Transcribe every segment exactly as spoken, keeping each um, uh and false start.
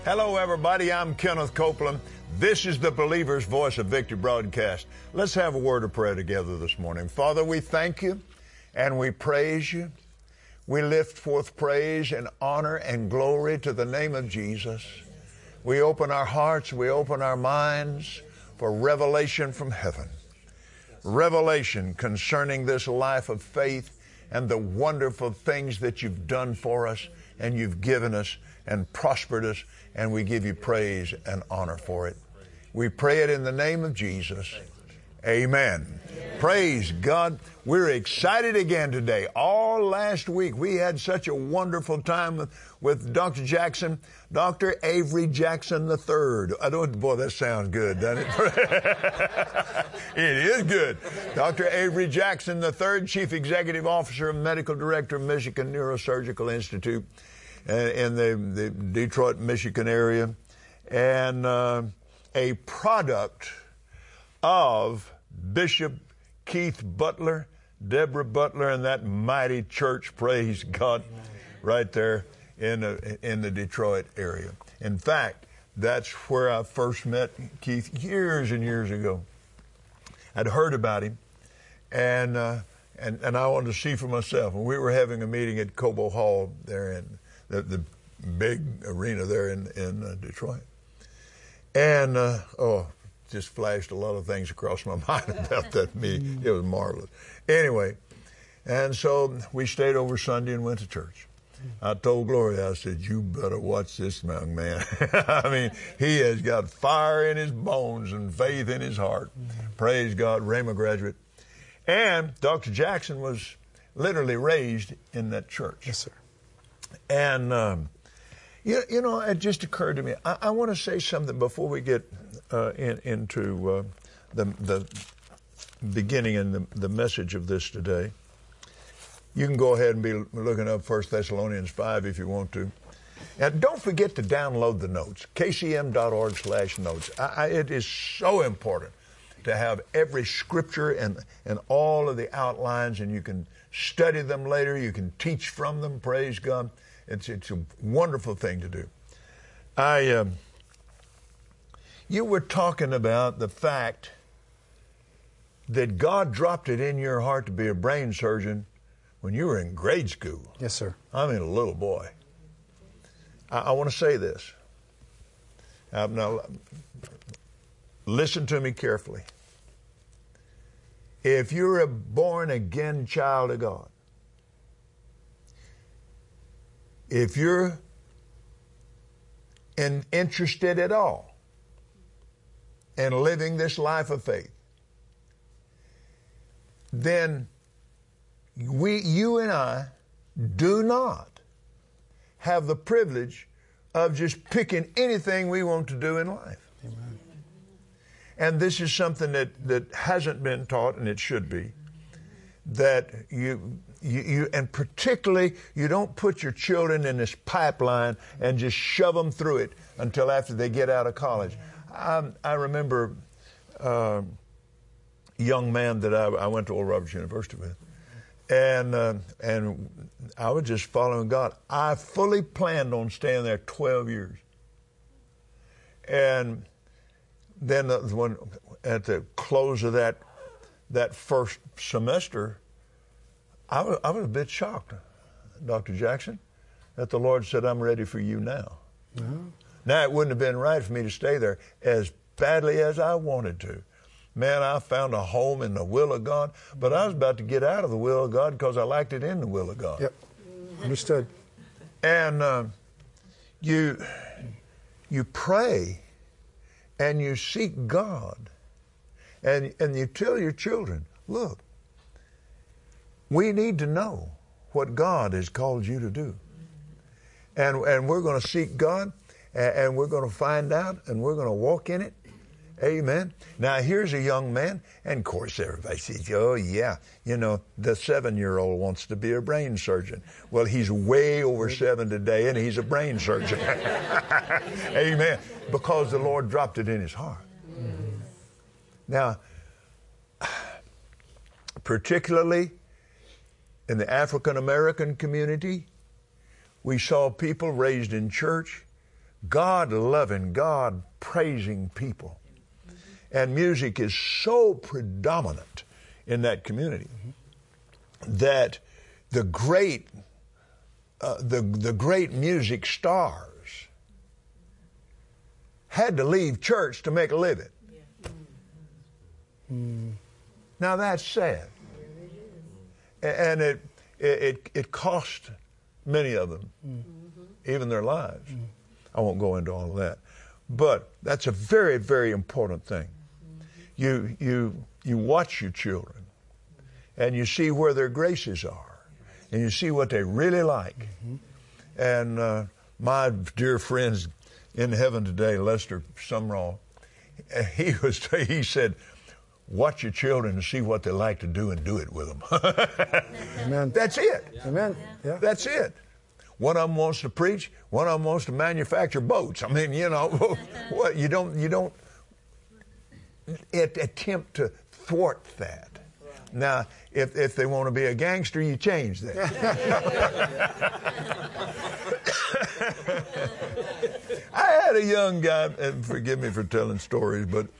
Hello, everybody. I'm Kenneth Copeland. This is the Believer's Voice of Victory broadcast. Let's have a word of prayer together this morning. Father, we thank you and we praise you. We lift forth praise and honor and glory to the name of Jesus. We open our hearts, we open our minds for revelation from heaven. Revelation concerning this life of faith and the wonderful things that you've done for us and you've given us and prospered us, and we give you praise and honor for it. We pray it in the name of Jesus. Amen. Amen. Praise God. We're excited again today. All last week we had such a wonderful time with, with Doctor Jackson, Doctor Avery Jackson the third. I don't, boy, that sounds good, doesn't it? It is good. Doctor Avery Jackson the third, Chief Executive Officer and Medical Director of Michigan Neurosurgical Institute uh, in the, the Detroit, Michigan area, and uh, a product of Bishop Keith Butler, Deborah Butler, and that mighty church, praise God, right there in the, in the Detroit area. In fact, that's where I first met Keith years and years ago. I'd heard about him, and uh, and and I wanted to see for myself. And we were having a meeting at Cobo Hall there in the, the big arena there in in uh, Detroit, and uh, oh. just flashed a lot of things across my mind about that meeting. It was marvelous. Anyway, and so we stayed over Sunday and went to church. I told Gloria, I said, you better watch this young man. I mean, he has got fire in his bones and faith in his heart. Praise God, Rhema graduate. And Doctor Jackson was literally raised in that church. Yes, sir. And, um, you, you know, it just occurred to me, I, I want to say something before we get Uh, in, into uh, the, the beginning and the, the message of this today. You can go ahead and be looking up First Thessalonians five if you want to. And don't forget to download the notes, k c m dot org slash notes. I, I, it is so important to have every scripture and, and all of the outlines, and you can study them later. You can teach from them, praise God. It's, it's a wonderful thing to do. I... Um, You were talking about the fact that God dropped it in your heart to be a brain surgeon when you were in grade school. Yes, sir. I mean, a little boy. I, I want to say this. Uh, now, listen to me carefully. If you're a born-again child of God, if you're in, interested at all and living this life of faith, then we, you and I do not have the privilege of just picking anything we want to do in life. Amen. And this is something that, that hasn't been taught, and it should be, that you, you, you, and particularly you don't put your children in this pipeline and just shove them through it until after they get out of college. I, I remember uh, a young man that I, I went to Oral Roberts University with, and uh, and I was just following God. I fully planned on staying there twelve years. And then uh, when, at the close of that that first semester, I was, I was a bit shocked, Doctor Jackson, that the Lord said, I'm ready for you now. Mm-hmm. Now, it wouldn't have been right for me to stay there as badly as I wanted to. Man, I found a home in the will of God, but I was about to get out of the will of God because I liked it in the will of God. Yep, understood. And uh, you, you pray and you seek God, and, and you tell your children, look, we need to know what God has called you to do. And, and we're going to seek God, and we're going to find out, and we're going to walk in it. Amen. Now, here's a young man, and of course everybody says, oh, yeah, you know, the seven-year-old wants to be a brain surgeon. Well, he's way over seven today, and he's a brain surgeon. Amen. Because the Lord dropped it in his heart. Mm-hmm. Now, particularly in the African-American community, we saw people raised in church God-loving, God-praising people. And music is so predominant in that community that the great, uh, the, the great music stars had to leave church to make a living. Mm. Now that's sad. And it, it, it cost many of them, mm. even their lives. Mm. I won't go into all of that. But that's a very, very important thing. You, you, you watch your children, and you see where their graces are, and you see what they really like. Mm-hmm. And uh, my dear friends in heaven today, Lester Sumrall, he was he said, watch your children and see what they like to do and do it with them. Amen. That's it. Amen. Yeah. That's it. One of them wants to preach. One of them wants to manufacture boats. I mean, you know, what you don't you don't attempt to thwart that. Now, if if they want to be a gangster, you change that. I had a young guy, and forgive me for telling stories, but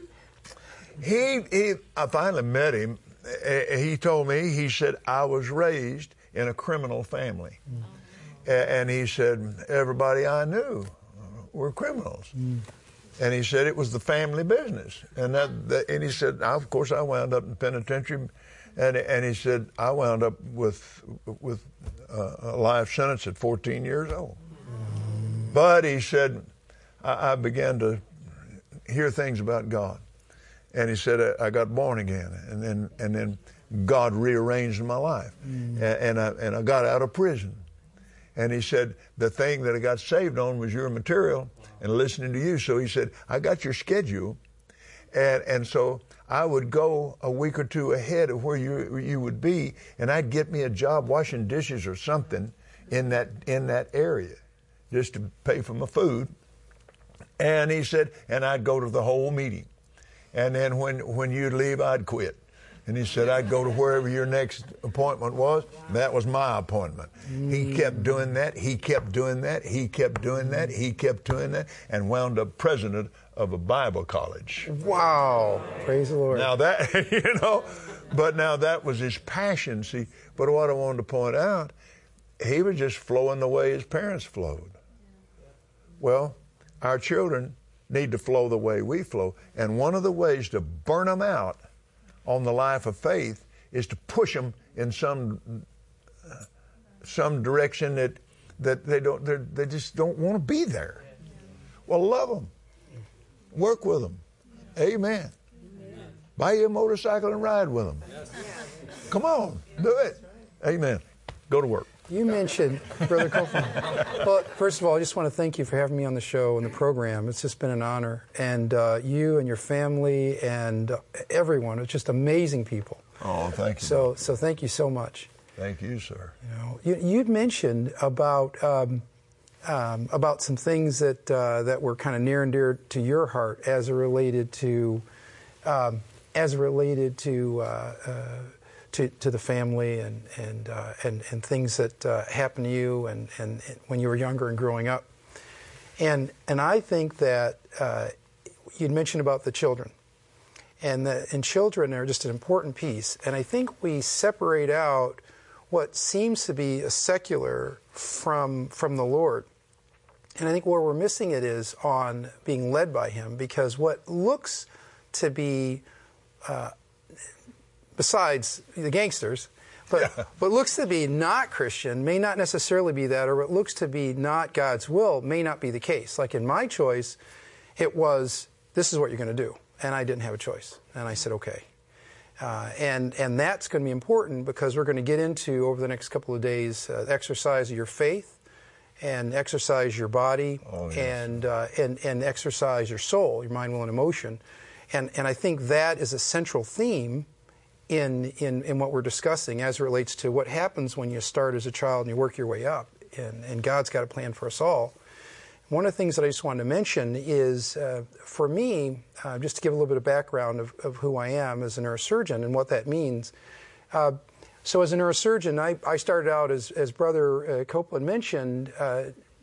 he he I finally met him. He told me, he said, I was raised in a criminal family. Mm. And he said, everybody I knew were criminals. Mm. And he said it was the family business. And that, that and he said, of course, I wound up in penitentiary. And and he said, I wound up with with uh, a life sentence at fourteen years old. Mm. But he said, I, I began to hear things about God. And he said, I, I got born again. And then and then God rearranged my life. Mm. And, and, I, and I got out of prison. And he said, the thing that I got saved on was your material and listening to you. So he said, I got your schedule. And and so I would go a week or two ahead of where you you would be, and I'd get me a job washing dishes or something in that in that area just to pay for my food. And he said, and I'd go to the whole meeting. And then when, when you'd leave, I'd quit. And he said, I'd go to wherever your next appointment was. That was my appointment. Mm. He kept doing that. He kept doing that. He kept doing that. He kept doing that, and wound up president of a Bible college. Wow. Praise the Lord. Now that, you know, but now that was his passion. See, but what I wanted to point out, he was just flowing the way his parents flowed. Well, our children need to flow the way we flow. And one of the ways to burn them out on the life of faith is to push them in some uh, some direction that that they don't they just don't want to be there. Well, love them, work with them, amen. Buy you a motorcycle and ride with them. Come on, do it, amen. Go to work. You mentioned, Brother Copeland. Well, first of all, I just want to thank you for having me on the show and the program. It's just been an honor. And uh, you and your family and uh, everyone, it's just amazing people. Oh, thank you. So, so thank you so much. Thank you, sir. You know, you, you'd mentioned about um, um, about some things that uh, that were kind of near and dear to your heart as it related to um, as it related to. Uh, uh, To, to the family and and, uh, and and things that uh, happened to you and, and, and when you were younger and growing up, and and I think that uh, you'd mentioned about the children, and the, and children are just an important piece. And I think we separate out what seems to be a secular from from the Lord, and I think where we're missing it is on being led by Him, because what looks to be uh, besides the gangsters, but yeah. but looks to be not Christian may not necessarily be that, or what looks to be not God's will may not be the case. Like in my choice, it was, this is what you're going to do. And I didn't have a choice. And I said, okay. Uh, and and that's going to be important, because we're going to get into, over the next couple of days, uh, exercise of your faith, and exercise your body, oh, yes. and, uh, and and exercise your soul, your mind, will, and emotion. And, and I think that is a central theme In, in in what we're discussing as it relates to what happens when you start as a child and you work your way up. And, and God's got a plan for us all. One of the things that I just wanted to mention is, uh, for me, uh, just to give a little bit of background of, of who I am as a neurosurgeon and what that means. Uh, so as a neurosurgeon, I, I started out, as, as Brother uh, Copeland mentioned, uh,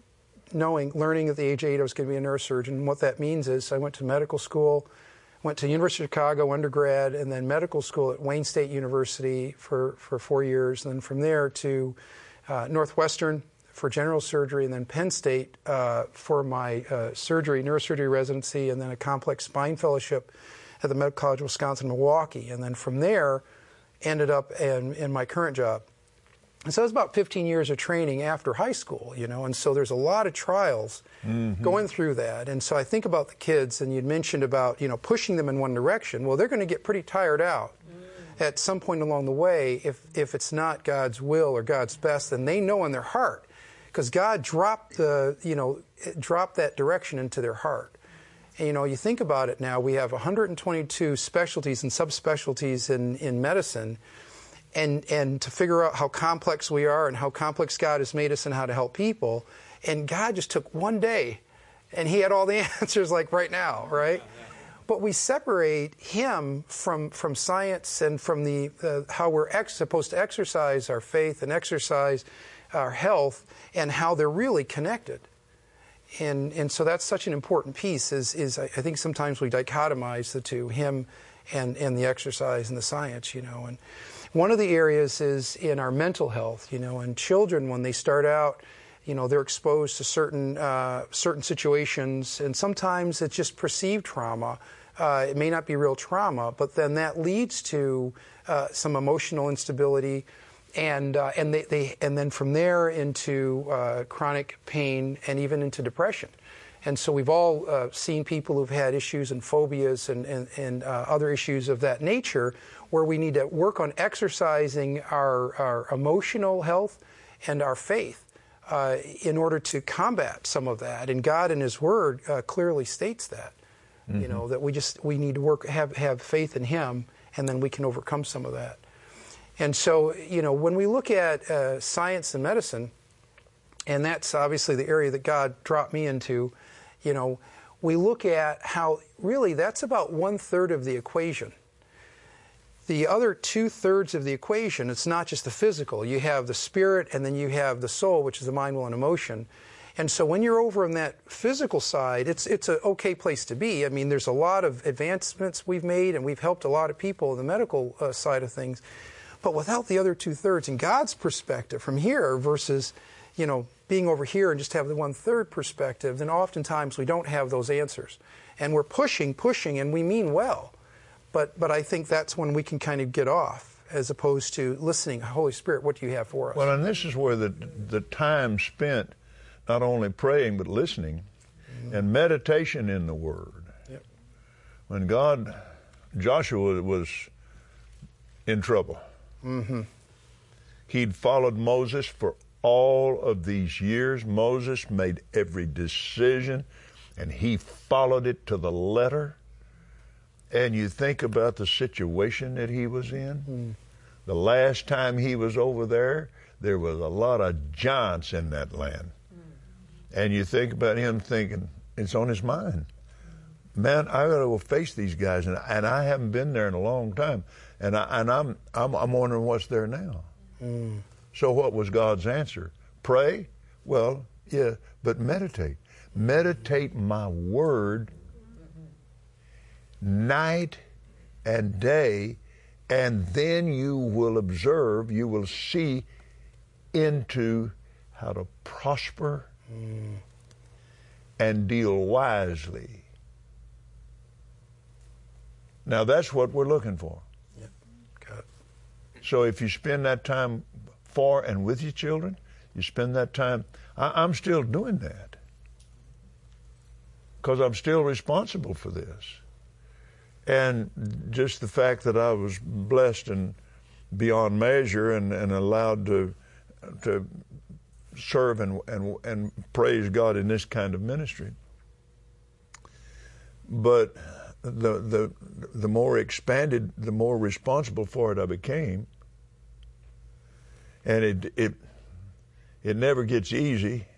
knowing, learning at the age of eight I was going to be a neurosurgeon. And what that means is I went to medical school, went to University of Chicago undergrad, and then medical school at Wayne State University for, for four years. And then from there to uh, Northwestern for general surgery, and then Penn State uh, for my uh, surgery, neurosurgery residency, and then a complex spine fellowship at the Medical College of Wisconsin, Milwaukee. And then from there, ended up in, in my current job. And so it was about fifteen years of training after high school, you know, and so there's a lot of trials mm-hmm. going through that. And so I think about the kids, and you'd mentioned about, you know, pushing them in one direction. Well, they're going to get pretty tired out mm. at some point along the way if, if it's not God's will or God's best, then they know in their heart, because God dropped the, you know, dropped that direction into their heart. And, you know, you think about it now, we have one hundred twenty-two specialties and subspecialties in, in medicine. And, and to figure out how complex we are and how complex God has made us and how to help people. And God just took one day, and he had all the answers like right now, right? But we separate him from, from science and from the uh, how we're ex- supposed to exercise our faith and exercise our health, and how they're really connected. And, and so that's such an important piece, is, is I, I think sometimes we dichotomize the two, him and, and the exercise and the science, you know. And one of the areas is in our mental health, you know, and children, when they start out, you know, they're exposed to certain uh, certain situations, and sometimes it's just perceived trauma. Uh, it may not be real trauma, but then that leads to uh, some emotional instability, and uh, and they, they and then from there into uh, chronic pain and even into depression. And so we've all uh, seen people who've had issues and phobias and, and, and uh, other issues of that nature, where we need to work on exercising our, our emotional health and our faith uh, in order to combat some of that. And God in his word uh, clearly states that, mm-hmm. you know, that we just, we need to work, have, have faith in him, and then we can overcome some of that. And so, you know, when we look at uh, science and medicine, and that's obviously the area that God dropped me into, you know, we look at how really that's about one third of the equation. The other two thirds of the equation, it's not just the physical. You have the spirit, and then you have the soul, which is the mind, will, and emotion. And so when you're over on that physical side, it's it's an okay place to be. I mean, there's a lot of advancements we've made, and we've helped a lot of people in the medical uh, side of things. But without the other two thirds, in God's perspective from here versus, you know, being over here and just have the one-third perspective, then oftentimes we don't have those answers. And we're pushing, pushing, and we mean well. But but I think that's when we can kind of get off, as opposed to listening, Holy Spirit, what do you have for us? Well, and this is where the the time spent not only praying but listening mm-hmm. and meditation in the Word. Yep. When God, Joshua was in trouble. Mm-hmm. He'd followed Moses for all of these years. Moses made every decision, and he followed it to the letter. And you think about the situation that he was in. Mm. The last time he was over there, there was a lot of giants in that land. Mm. And you think about him thinking, it's on his mind. Man, I got to go face these guys, and, and I haven't been there in a long time. And, I, and I'm, I'm I'm wondering what's there now. Mm. So what was God's answer? Pray? Well, yeah, but meditate. Meditate my word night and day, and then you will observe, you will see into how to prosper mm. and deal wisely. Now that's what we're looking for. Yep. Got it. So if you spend that time for and with your children, you spend that time, I, I'm still doing that because I'm still responsible for this. And just the fact that I was blessed and beyond measure and, and allowed to to serve and, and and praise God in this kind of ministry. But the the the more expanded, the more responsible for it I became. And it it it never gets easy.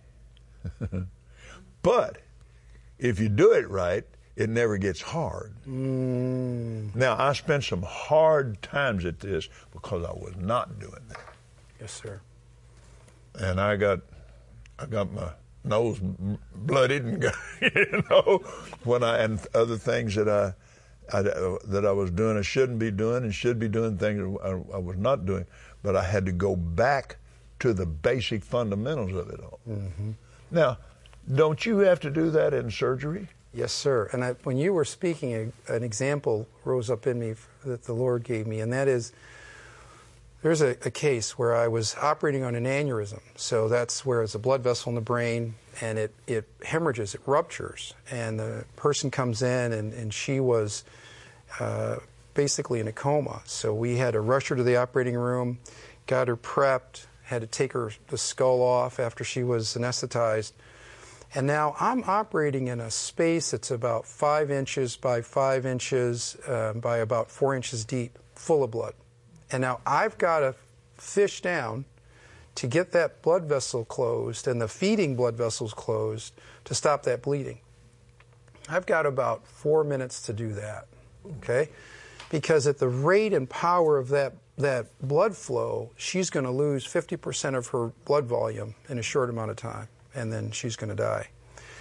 But if you do it right, it never gets hard. Mm. Now, I spent some hard times at this because I was not doing that. Yes, sir. And I got I got my nose bloodied and you know when I and other things that I, I that I was doing I shouldn't be doing and should be doing things I, I was not doing, but I had to go back to the basic fundamentals of it all. Mm-hmm. Now, don't you have to do that in surgery? Yes, sir. And I, when you were speaking, a, an example rose up in me that the Lord gave me, and that is, there's a, a case where I was operating on an aneurysm. So that's where it's a blood vessel in the brain, and it, it hemorrhages, it ruptures. And the person comes in, and, and she was uh, basically in a coma. So we had to rush her to the operating room, got her prepped, had to take her the skull off after she was anesthetized. And now I'm operating in a space that's about five inches by five inches uh, by about four inches deep, full of blood. And now I've got to fish down to get that blood vessel closed and the feeding blood vessels closed to stop that bleeding. I've got about four minutes to do that, okay? Because at the rate and power of that, that blood flow, she's going to lose fifty percent of her blood volume in a short amount of time, and then she's going to die.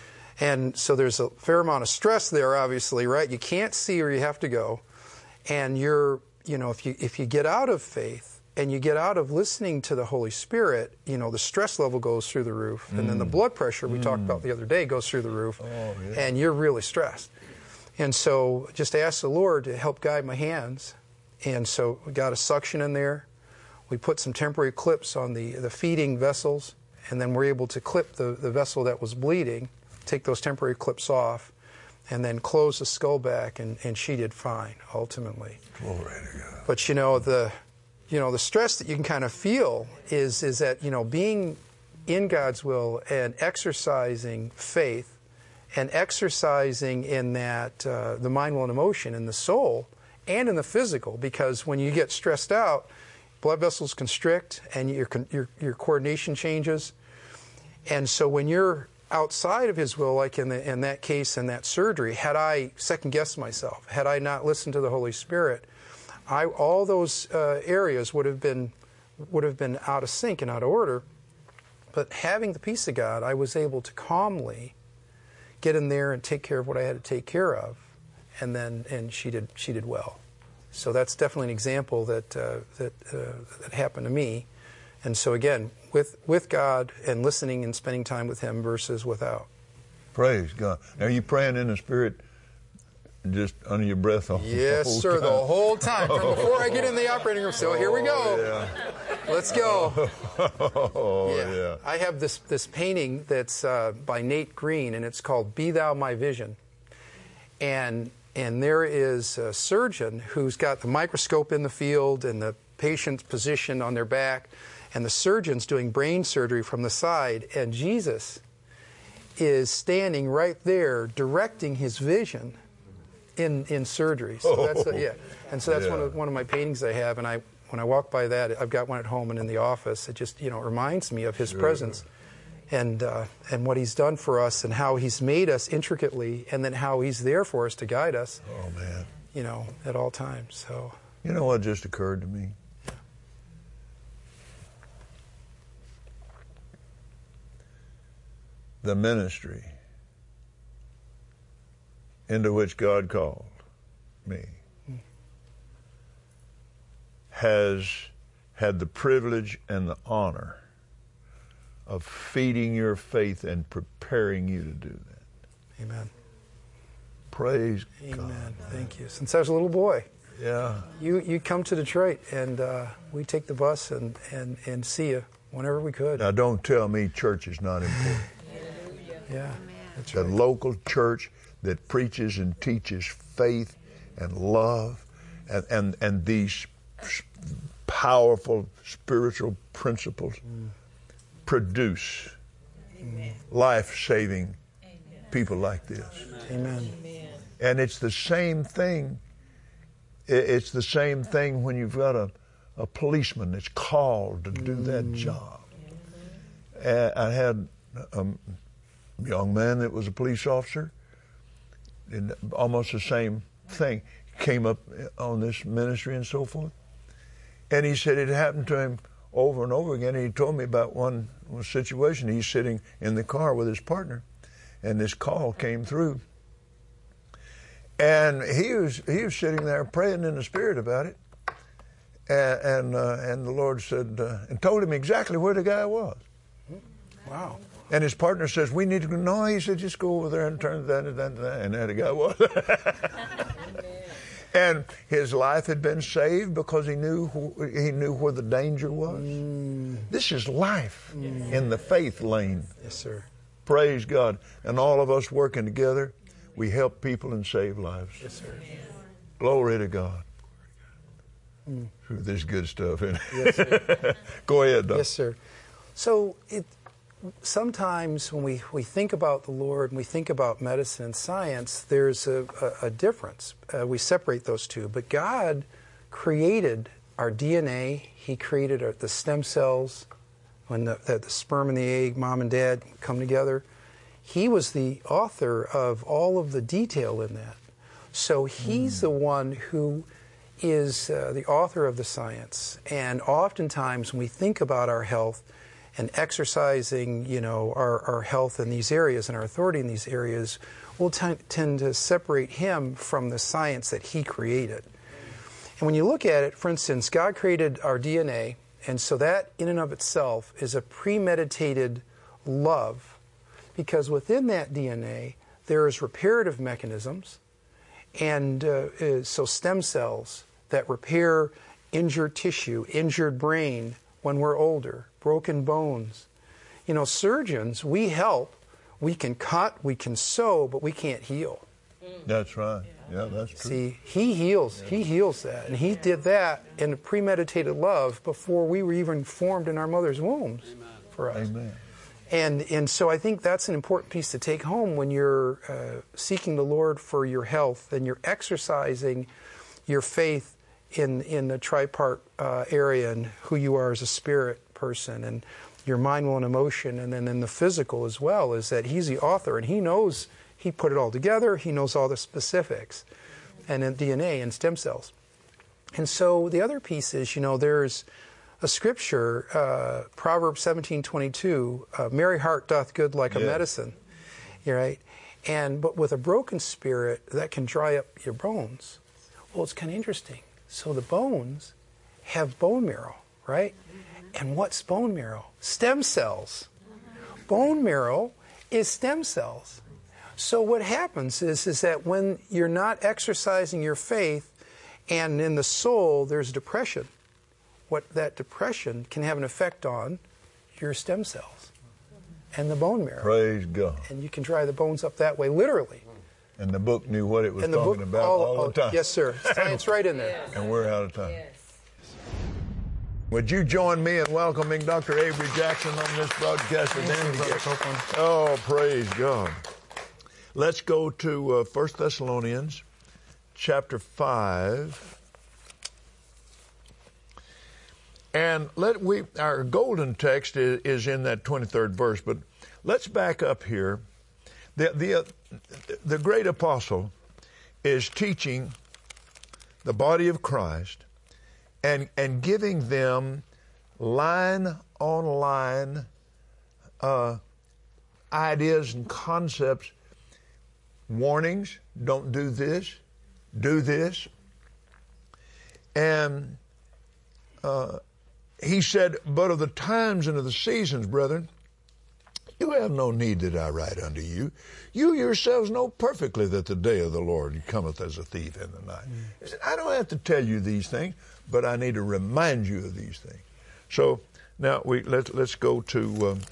And so there's a fair amount of stress there, obviously, right? You can't see where you have to go. And you're, you know, if you if you get out of faith and you get out of listening to the Holy Spirit, you know, the stress level goes through the roof. Mm. And then the blood pressure we mm. talked about the other day goes through the roof. Oh, yeah. And you're really stressed. And so just ask the Lord to help guide my hands. And so we got a suction in there. We put some temporary clips on the, the feeding vessels, and then we're able to clip the, the vessel that was bleeding, take those temporary clips off, and then close the skull back, and, and she did fine, ultimately. Glory to God. But, you know, the you know, the stress that you can kind of feel is, is that, you know, being in God's will and exercising faith and exercising in that, uh, the mind, will, and emotion in the soul and in the physical, because when you get stressed out, blood vessels constrict and your, your, your coordination changes. And so when you're outside of His will, like in, the, in that case, in that surgery, had I second-guessed myself, had I not listened to the Holy Spirit, I, all those uh, areas would have been would have been out of sync and out of order. But having the peace of God, I was able to calmly get in there and take care of what I had to take care of, and then and she did she did well. So that's definitely an example that uh, that uh, that happened to me. And so again, with with God and listening and spending time with Him versus without. Praise God. Now, are you praying in the Spirit just under your breath all yes, the whole sir, time? the whole time. From before I get in the operating room. So here we go. Yeah. Let's go. Oh, yeah. yeah. I have this, this painting that's uh, by Nate Green, and it's called Be Thou My Vision. And and there is a surgeon who's got the microscope in the field and the patient's positioned on their back, and the surgeon's doing brain surgery from the side, and Jesus is standing right there directing his vision in in surgery. So that's a, yeah, and so that's yeah. one of one of my paintings I have. And I when I walk by that, I've got one at home and in the office. It just you know reminds me of His sure. presence, and uh, and what He's done for us, and how He's made us intricately, and then how He's there for us to guide us. Oh man, you know at all times. So you know what just occurred to me? The ministry into which God called me has had the privilege and the honor of feeding your faith and preparing you to do that. Amen. Praise Amen. God. Amen. Thank you. Since I was a little boy, yeah, you you come to Detroit, and uh, we take the bus and, and, and see you whenever we could. Now don't tell me church is not important. Yeah, that's The right. local church that preaches and teaches faith and love and, and, and these powerful spiritual principles mm. produce Amen. life-saving Amen. people like this. Amen. And it's the same thing. It's the same thing when you've got a, a policeman that's called to do mm. that job. Mm. I had a young man that was a police officer, and almost the same thing, came up on this ministry and so forth. And he said it happened to him over and over again. And he told me about one, one situation. He's sitting in the car with his partner, and this call came through. And he was he was sitting there praying in the Spirit about it, and and, uh, and the Lord said uh, and told him exactly where the guy was. Wow! And his partner says, "We need to go." No, he said, "Just go over there and turn that and that and that." And there the guy was. And his life had been saved because he knew who, he knew where the danger was. Mm. This is life mm. in the faith lane. Yes, sir. Praise God! And all of us working together, we help people and save lives. Yes, sir. Glory to God. Mm. There's good stuff in it. Yes, sir. Go ahead, Doc. Yes, sir. So it, sometimes when we, we think about the Lord and we think about medicine and science, there's a, a, a difference. Uh, we separate those two. But God created our D N A. He created our, the stem cells. When the, the, the sperm and the egg, mom and dad come together. He was the author of all of the detail in that. So he's mm. the one who is uh, the author of the science. And oftentimes when we think about our health and exercising, you know, our, our health in these areas and our authority in these areas, we'll t- tend to separate him from the science that he created. And when you look at it, for instance, God created our D N A, and so that in and of itself is a premeditated love, because within that D N A there is reparative mechanisms, and uh, so stem cells that repair injured tissue, injured brain when we're older, broken bones. You know, surgeons, we help. We can cut, we can sew, but we can't heal. That's right. Yeah, that's true. See, he heals. Yeah. He heals that. And he did that in a premeditated love before we were even formed in our mother's wombs. Amen. For us. Amen. And and so I think that's an important piece to take home when you're uh, seeking the Lord for your health and you're exercising your faith in, in the tripart uh, area and who you are as a spirit person and your mind, will, and emotion, and then in the physical as well, is that he's the author and he knows. He put it all together. He knows all the specifics, and in D N A and stem cells. And so the other piece is, you know, there's a scripture, uh, Proverbs seventeen twenty-two, uh, merry heart doth good like yeah. a medicine. You're right. And but with a broken spirit, that can dry up your bones. Well, it's kind of interesting. So the bones have bone marrow, right? And what's bone marrow? Stem cells. Bone marrow is stem cells. So what happens is, is that when you're not exercising your faith and in the soul there's depression, what that depression can have an effect on your stem cells and the bone marrow. Praise God. And you can dry the bones up that way, literally. And the book knew what it was and the talking book, about all, all the time. Yes, sir. Science right in there. Yes. And we're out of time. Yes. Would you join me in welcoming Doctor Avery Jackson on this broadcast with him? Oh, praise God. Let's go to uh, First Thessalonians chapter five. And let we our golden text is, is in that twenty-third verse, but let's back up here. The the uh, the great apostle is teaching the body of Christ and and giving them line on line uh, ideas and concepts. Warnings, don't do this, do this. And uh, he said, but of the times and of the seasons, brethren, you have no need that I write unto you. You yourselves know perfectly that the day of the Lord cometh as a thief in the night. Mm. He said, I don't have to tell you these things, but I need to remind you of these things. So now we let's let's go to um,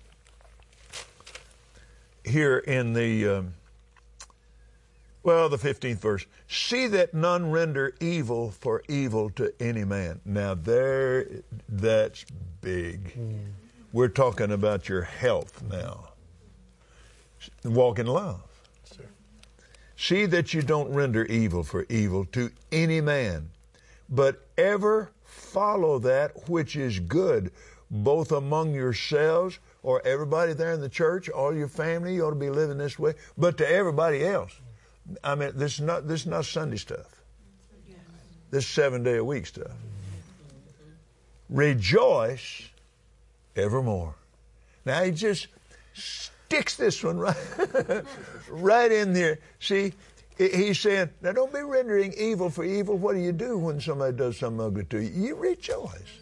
here in the um, well the fifteenth verse. See that none render evil for evil to any man. Now there, that's big. Mm. We're talking about your health now. Walk in love. Sure. See that you don't render evil for evil to any man, but ever follow that which is good, both among yourselves, or everybody there in the church, all your family, you ought to be living this way, but to everybody else. I mean, this is not this is not Sunday stuff. This is seven day a week stuff. rejoice evermore. Now he just sticks this one right, right in there. See, he's saying, now don't be rendering evil for evil. What do you do when somebody does something ugly to you? You rejoice.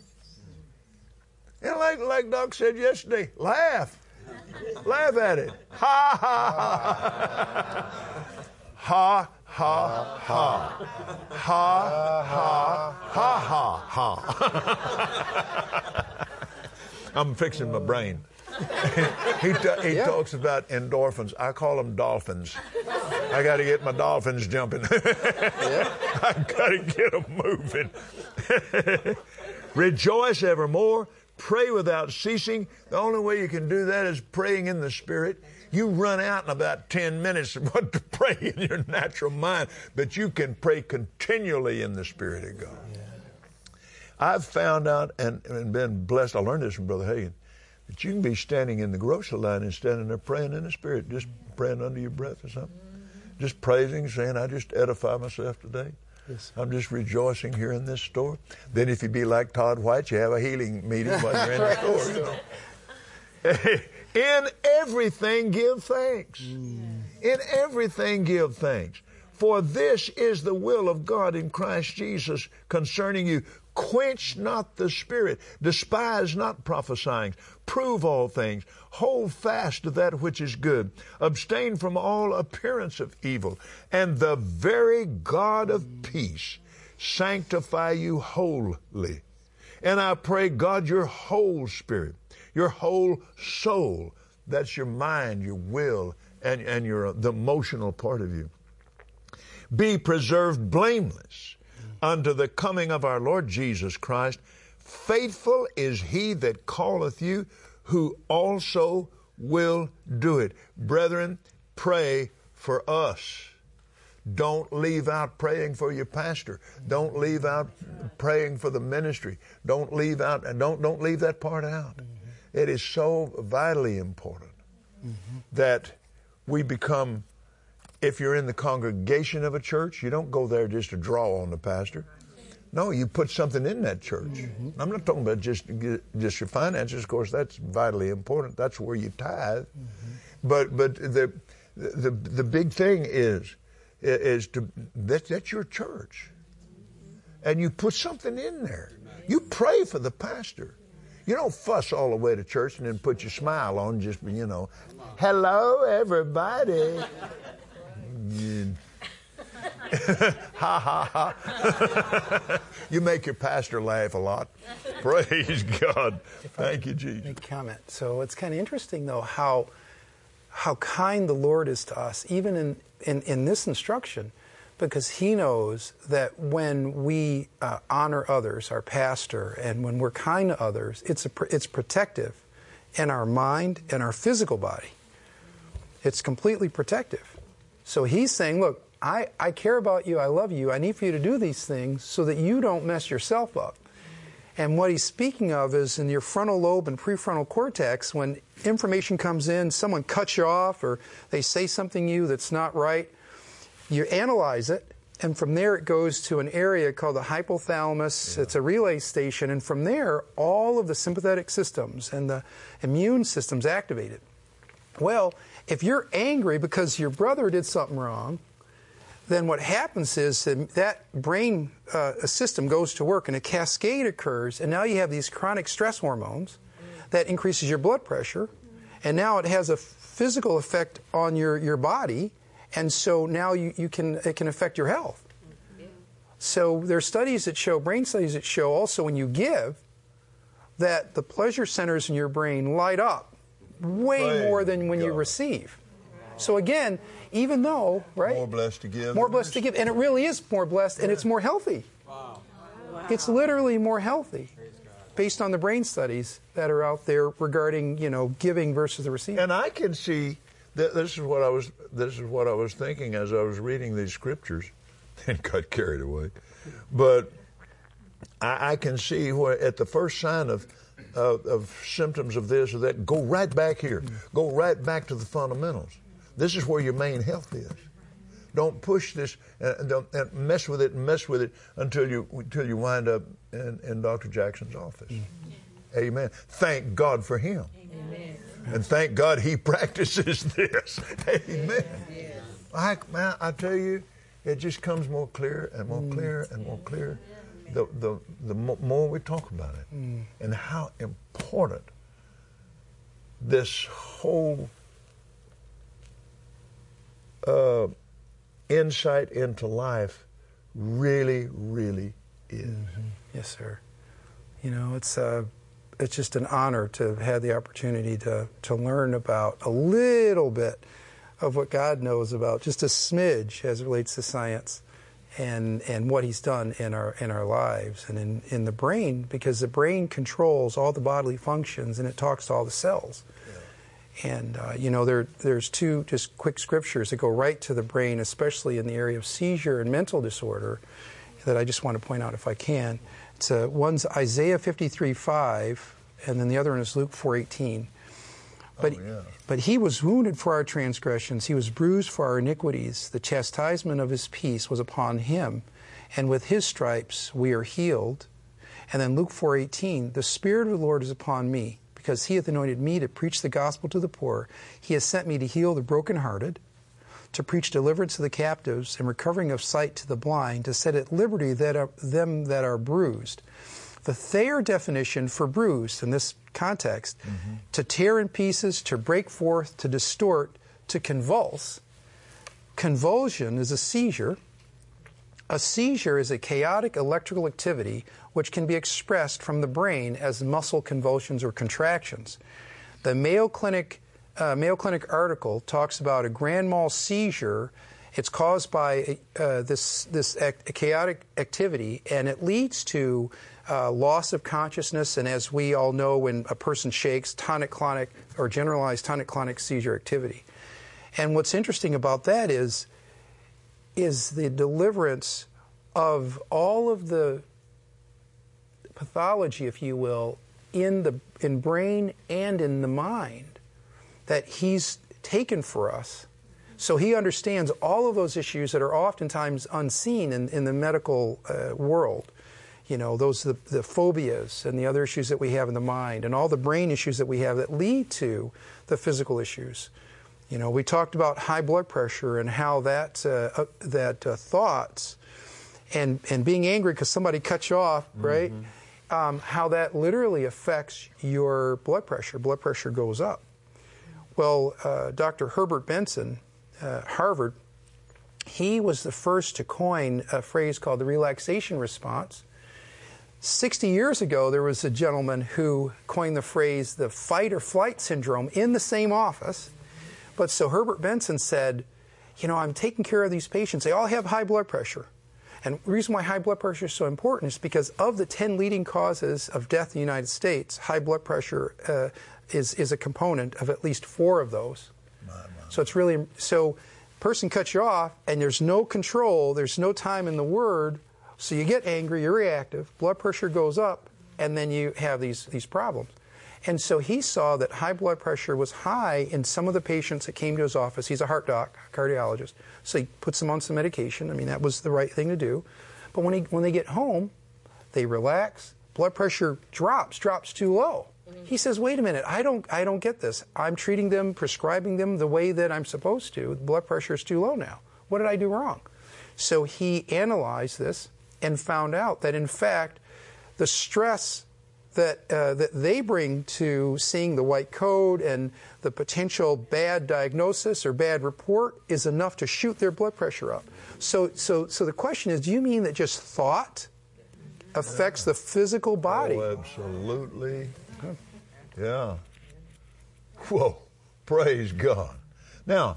And like, like Doc said yesterday, laugh. Laugh at it. Ha, ha, ha. Ha, ha, ha. Ha, ha, ha, ha, ha. I'm fixing my brain. he ta- he yeah. talks about endorphins. I call them dolphins. I got to get my dolphins jumping. yeah. I got to get them moving. Rejoice evermore. Pray without ceasing. The only way you can do that is praying in the Spirit. You run out in about ten minutes of what to pray in your natural mind, but you can pray continually in the Spirit of God. Yeah. I've found out and, and been blessed. I learned this from Brother Hagin, that you can be standing in the grocery line and standing there praying in the Spirit, just praying under your breath or something. Just praising, saying, I just edify myself today. Yes. I'm just rejoicing here in this store. Then if you be like Todd White, you have a healing meeting while you're in the store. You know? In everything give thanks. Mm. In everything give thanks. For this is the will of God in Christ Jesus concerning you. Quench not the Spirit. Despise not prophesying. Prove all things. Hold fast to that which is good. Abstain from all appearance of evil. And the very God of peace sanctify you wholly. And I pray, God, your whole spirit, your whole soul, that's your mind, your will, and, and your the emotional part of you, be preserved blameless unto the coming of our Lord Jesus Christ. Faithful is he that calleth you, who also will do it. Brethren, pray for us. Don't leave out praying for your pastor. Don't leave out praying for the ministry. Don't leave out, don't, don't leave that part out. Mm-hmm. It is so vitally important mm-hmm. that we become, if you're in the congregation of a church, you don't go there just to draw on the pastor. No, you put something in that church. Mm-hmm. I'm not talking about just just your finances. Of course, that's vitally important. That's where you tithe. Mm-hmm. But but the the the big thing is is to that that's your church, and you put something in there. You pray for the pastor. You don't fuss all the way to church and then put your smile on. Just you know, hello everybody. Ha ha ha. You make your pastor laugh a lot. Praise God. Thank you, Jesus. Make a comment. So it's kind of interesting, though, how how kind the Lord is to us, even in, in, in this instruction, because he knows that when we uh, honor others, our pastor, and when we're kind to others, it's, a, it's protective in our mind and our physical body. It's completely protective. So he's saying, look, I, I care about you, I love you, I need for you to do these things so that you don't mess yourself up. And what he's speaking of is in your frontal lobe and prefrontal cortex, when information comes in, someone cuts you off or they say something to you that's not right, you analyze it, and from there it goes to an area called the hypothalamus. Yeah. It's a relay station, and from there all of the sympathetic systems and the immune system's activated. Well, if you're angry because your brother did something wrong, then what happens is that brain uh, system goes to work and a cascade occurs, and now you have these chronic stress hormones that increases your blood pressure, and now it has a physical effect on your, your body, and so now you, you can it can affect your health. So there are studies that show, brain studies that show also when you give, that the pleasure centers in your brain light up way Thank more than when God. you receive. So again, even though, right? More blessed to give. More blessed to give. And it really is more blessed, and it's more healthy. Wow. Wow. It's literally more healthy based on the brain studies that are out there regarding, you know, giving versus the receiving. And I can see that this is what I was this is what I was thinking as I was reading these scriptures and got carried away. But I, I can see where at the first sign of Of, of symptoms of this or that, go right back here. Go right back to the fundamentals. This is where your main health is. Don't push this and, don't, and mess with it and mess with it until you until you wind up in, in Doctor Jackson's office. Mm-hmm. Amen. Thank God for him. Amen. And thank God he practices this. Amen. Yes. I, man, I tell you, it just comes more clear and more clear and more clear the, the, the more we talk about it mm. and how important this whole uh, insight into life really, really is. Mm-hmm. Yes, sir. You know, it's uh, it's just an honor to have had the opportunity to, to learn about a little bit of what God knows about, just a smidge as it relates to science and and what he's done in our in our lives and in, in the brain, because the brain controls all the bodily functions and it talks to all the cells. Yeah. And, uh, you know, there there's two just quick scriptures that go right to the brain, especially in the area of seizure and mental disorder, that I just want to point out if I can. It's uh, one's Isaiah fifty-three five, and then the other one is Luke four eighteen. But, oh, yeah. but he was wounded for our transgressions. He was bruised for our iniquities. The chastisement of his peace was upon him. And with his stripes we are healed. And then Luke four eighteen, the Spirit of the Lord is upon me, because he hath anointed me to preach the gospel to the poor. He has sent me to heal the brokenhearted, to preach deliverance to the captives, and recovering of sight to the blind, to set at liberty that are, them that are bruised. The Thayer definition for bruised in this context, mm-hmm. to tear in pieces, to break forth, to distort, to convulse. Convulsion is a seizure. A seizure is a chaotic electrical activity which can be expressed from the brain as muscle convulsions or contractions. The Mayo Clinic, uh, Mayo Clinic article talks about a grand mal seizure. It's caused by uh, this, this act, chaotic activity, and it leads to Uh, loss of consciousness, and as we all know, when a person shakes, tonic-clonic or generalized tonic-clonic seizure activity. And what's interesting about that is, is the deliverance of all of the pathology, if you will, in the in brain and in the mind that he's taken for us. So he understands all of those issues that are oftentimes unseen in, in the medical uh, world. You know, those the, the phobias and the other issues that we have in the mind and all the brain issues that we have that lead to the physical issues. You know, we talked about high blood pressure and how that uh, uh, that uh, thoughts and and being angry because somebody cut you off, right? Mm-hmm. Um, how that literally affects your blood pressure. Blood pressure goes up. Well, uh, Doctor Herbert Benson, uh, Harvard, he was the first to coin a phrase called the relaxation response. sixty years ago, there was a gentleman who coined the phrase the fight or flight syndrome in the same office. But so Herbert Benson said, you know, I'm taking care of these patients. They all have high blood pressure. And the reason why high blood pressure is so important is because of the ten leading causes of death in the United States, high blood pressure uh, is, is a component of at least four of those. My, my. So it's really, so person cuts you off and there's no control, there's no time in the word. So you get angry, you're reactive, blood pressure goes up, and then you have these, these problems. And so he saw that high blood pressure was high in some of the patients that came to his office. He's a heart doc, cardiologist. So he puts them on some medication. I mean, that was the right thing to do. But when, he, when they get home, they relax, blood pressure drops, drops too low. He says, wait a minute, I don't, I don't get this. I'm treating them, prescribing them the way that I'm supposed to. The blood pressure is too low now. What did I do wrong? So he analyzed this and found out that, in fact, the stress that uh, that they bring to seeing the white coat and the potential bad diagnosis or bad report is enough to shoot their blood pressure up. So, so, so the question is, do you mean that just thought affects yeah. the physical body? Oh, absolutely. Yeah. Whoa. Praise God. Now,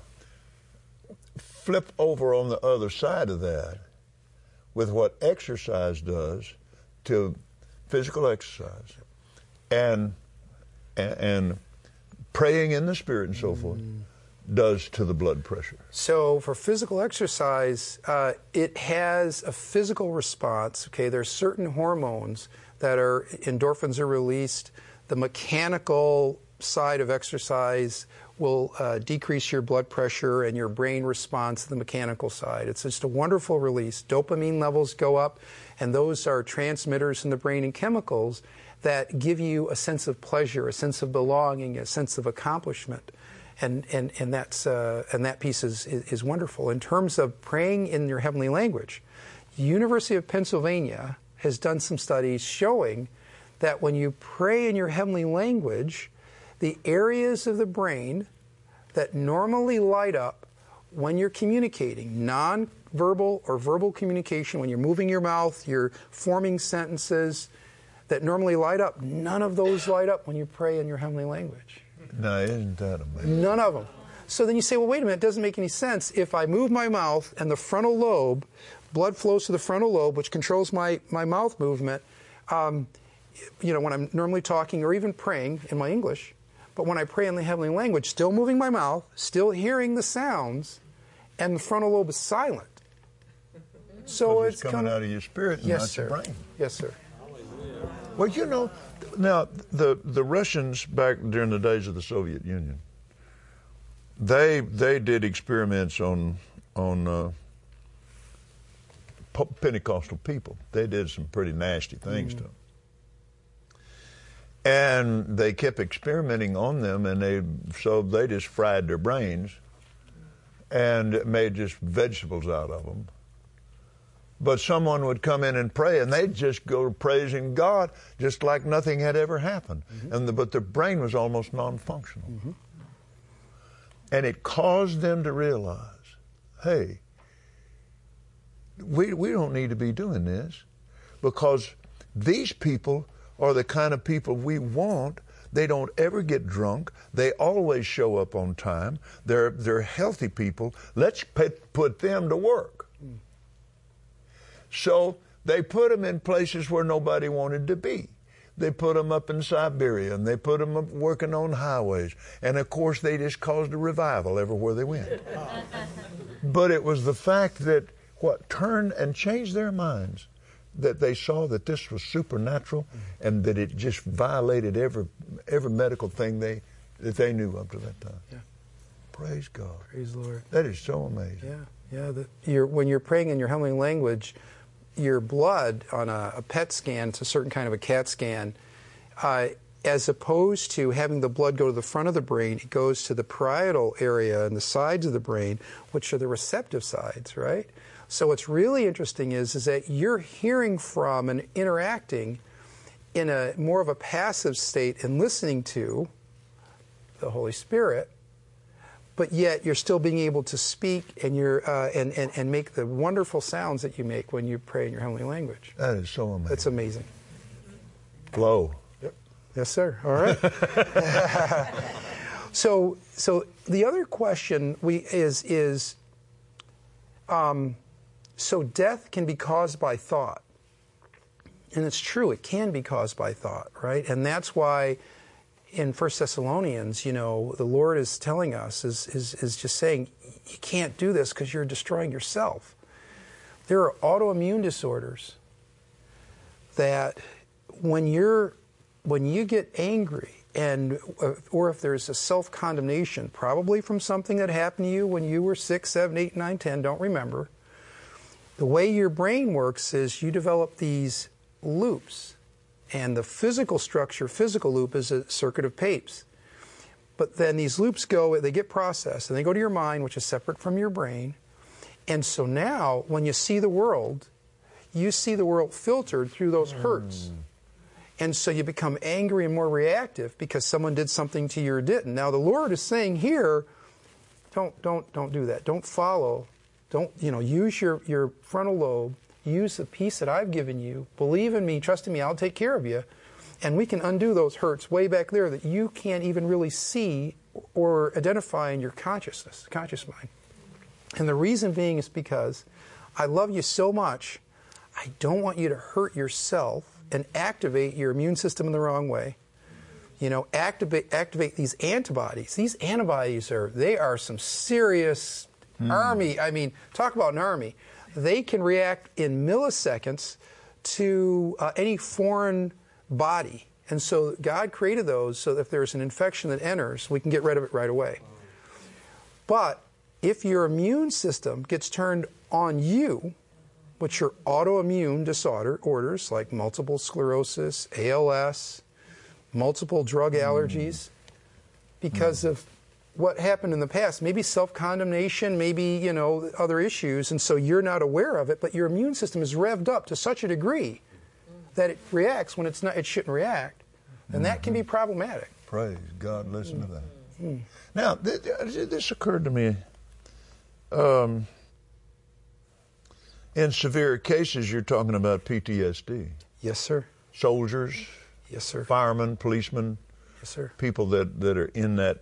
flip over on the other side of that with what exercise does to physical exercise and and, and praying in the Spirit and so mm. forth does to the blood pressure. So for physical exercise, uh, it has a physical response. Okay, there's certain hormones that are, endorphins are released. The mechanical side of exercise will uh, decrease your blood pressure and your brain response to the mechanical side. It's just a wonderful release. Dopamine levels go up, and those are transmitters in the brain and chemicals that give you a sense of pleasure, a sense of belonging, a sense of accomplishment. And and and that's uh, and that piece is, is is wonderful. In terms of praying in your heavenly language, University of Pennsylvania has done some studies showing that when you pray in your heavenly language, the areas of the brain that normally light up when you're communicating, non-verbal or verbal communication, when you're moving your mouth, you're forming sentences that normally light up, none of those light up when you pray in your heavenly language. No, isn't that amazing? None of them. So then you say, well, wait a minute, it doesn't make any sense. If I move my mouth and the frontal lobe, blood flows to the frontal lobe, which controls my, my mouth movement, um, you know, when I'm normally talking or even praying in my English, but when I pray in the heavenly language, still moving my mouth, still hearing the sounds, and the frontal lobe is silent. So it's, it's coming come, out of your spirit and yes, not sir. your brain. Yes, sir. Well, you know, now the the Russians back during the days of the Soviet Union, they they did experiments on on uh, Pentecostal people. They did some pretty nasty things mm. to them, and they kept experimenting on them, and they so they just fried their brains and made just vegetables out of them. But someone would come in and pray, and they'd just go praising God just like nothing had ever happened. Mm-hmm. And the, but their brain was almost non-functional. Mm-hmm. And it caused them to realize, hey, we, we don't need to be doing this, because these people are the kind of people we want. They don't ever get drunk. They always show up on time. They're, they're healthy people. Let's put, put them to work. So they put them in places where nobody wanted to be. They put them up in Siberia, and they put them up working on highways. And, of course, they just caused a revival everywhere they went. But it was the fact that what turned and changed their minds, that they saw that this was supernatural and that it just violated every every medical thing they that they knew up to that time. Yeah. Praise God. Praise the Lord. That is so amazing. Yeah, yeah. The, you're, when you're praying in your heavenly language, your blood on a, a P E T scan, it's a certain kind of a CAT scan, uh, as opposed to having the blood go to the front of the brain, it goes to the parietal area and the sides of the brain, which are the receptive sides, right? So what's really interesting is, is that you're hearing from and interacting in a more of a passive state and listening to the Holy Spirit, but yet you're still being able to speak and you're uh, and, and and make the wonderful sounds that you make when you pray in your heavenly language. That is so amazing. That's amazing. Glow. Yep. Yes, sir. All right. so so the other question we is is um, so death can be caused by thought, and it's true. It can be caused by thought, right? And that's why in First Thessalonians, you know, the Lord is telling us, is, is, is just saying, you can't do this because you're destroying yourself. There are autoimmune disorders that when you're, when you get angry, and or if there's a self-condemnation, probably from something that happened to you when you were six, seven, eight, nine, ten, don't remember, the way your brain works is you develop these loops. And the physical structure, physical loop, is a circuit of Papes. But then these loops go, they get processed, and they go to your mind, which is separate from your brain. And so now, when you see the world, you see the world filtered through those hurts. Mm. And so you become angry and more reactive because someone did something to you or didn't. Now, the Lord is saying here, don't, don't, don't do that. Don't follow. Don't, you know, use your, your frontal lobe. Use the peace that I've given you. Believe in me, trust in me, I'll take care of you. And we can undo those hurts way back there that you can't even really see or identify in your consciousness, conscious mind. And the reason being is because I love you so much, I don't want you to hurt yourself and activate your immune system in the wrong way. You know, activate activate these antibodies. These antibodies are, they are some serious mm. army. I mean, talk about an army. They can react in milliseconds to uh, any foreign body And so God created those so that if there's an infection that enters, we can get rid of it right away. But if your immune system gets turned on you, which are autoimmune disorders like multiple sclerosis, A L S, multiple drug allergies, because mm. of what happened in the past, maybe self-condemnation, maybe, you know, other issues, and so you're not aware of it, but your immune system is revved up to such a degree that it reacts when it's not, it shouldn't react, and mm-hmm. that can be problematic. Praise God, listen mm. to that. Mm. Now, th- th- this occurred to me. Um, in severe cases, you're talking about P T S D. Yes, sir. Soldiers. Yes, sir. Firemen, policemen. Yes, sir. People that, that are in that,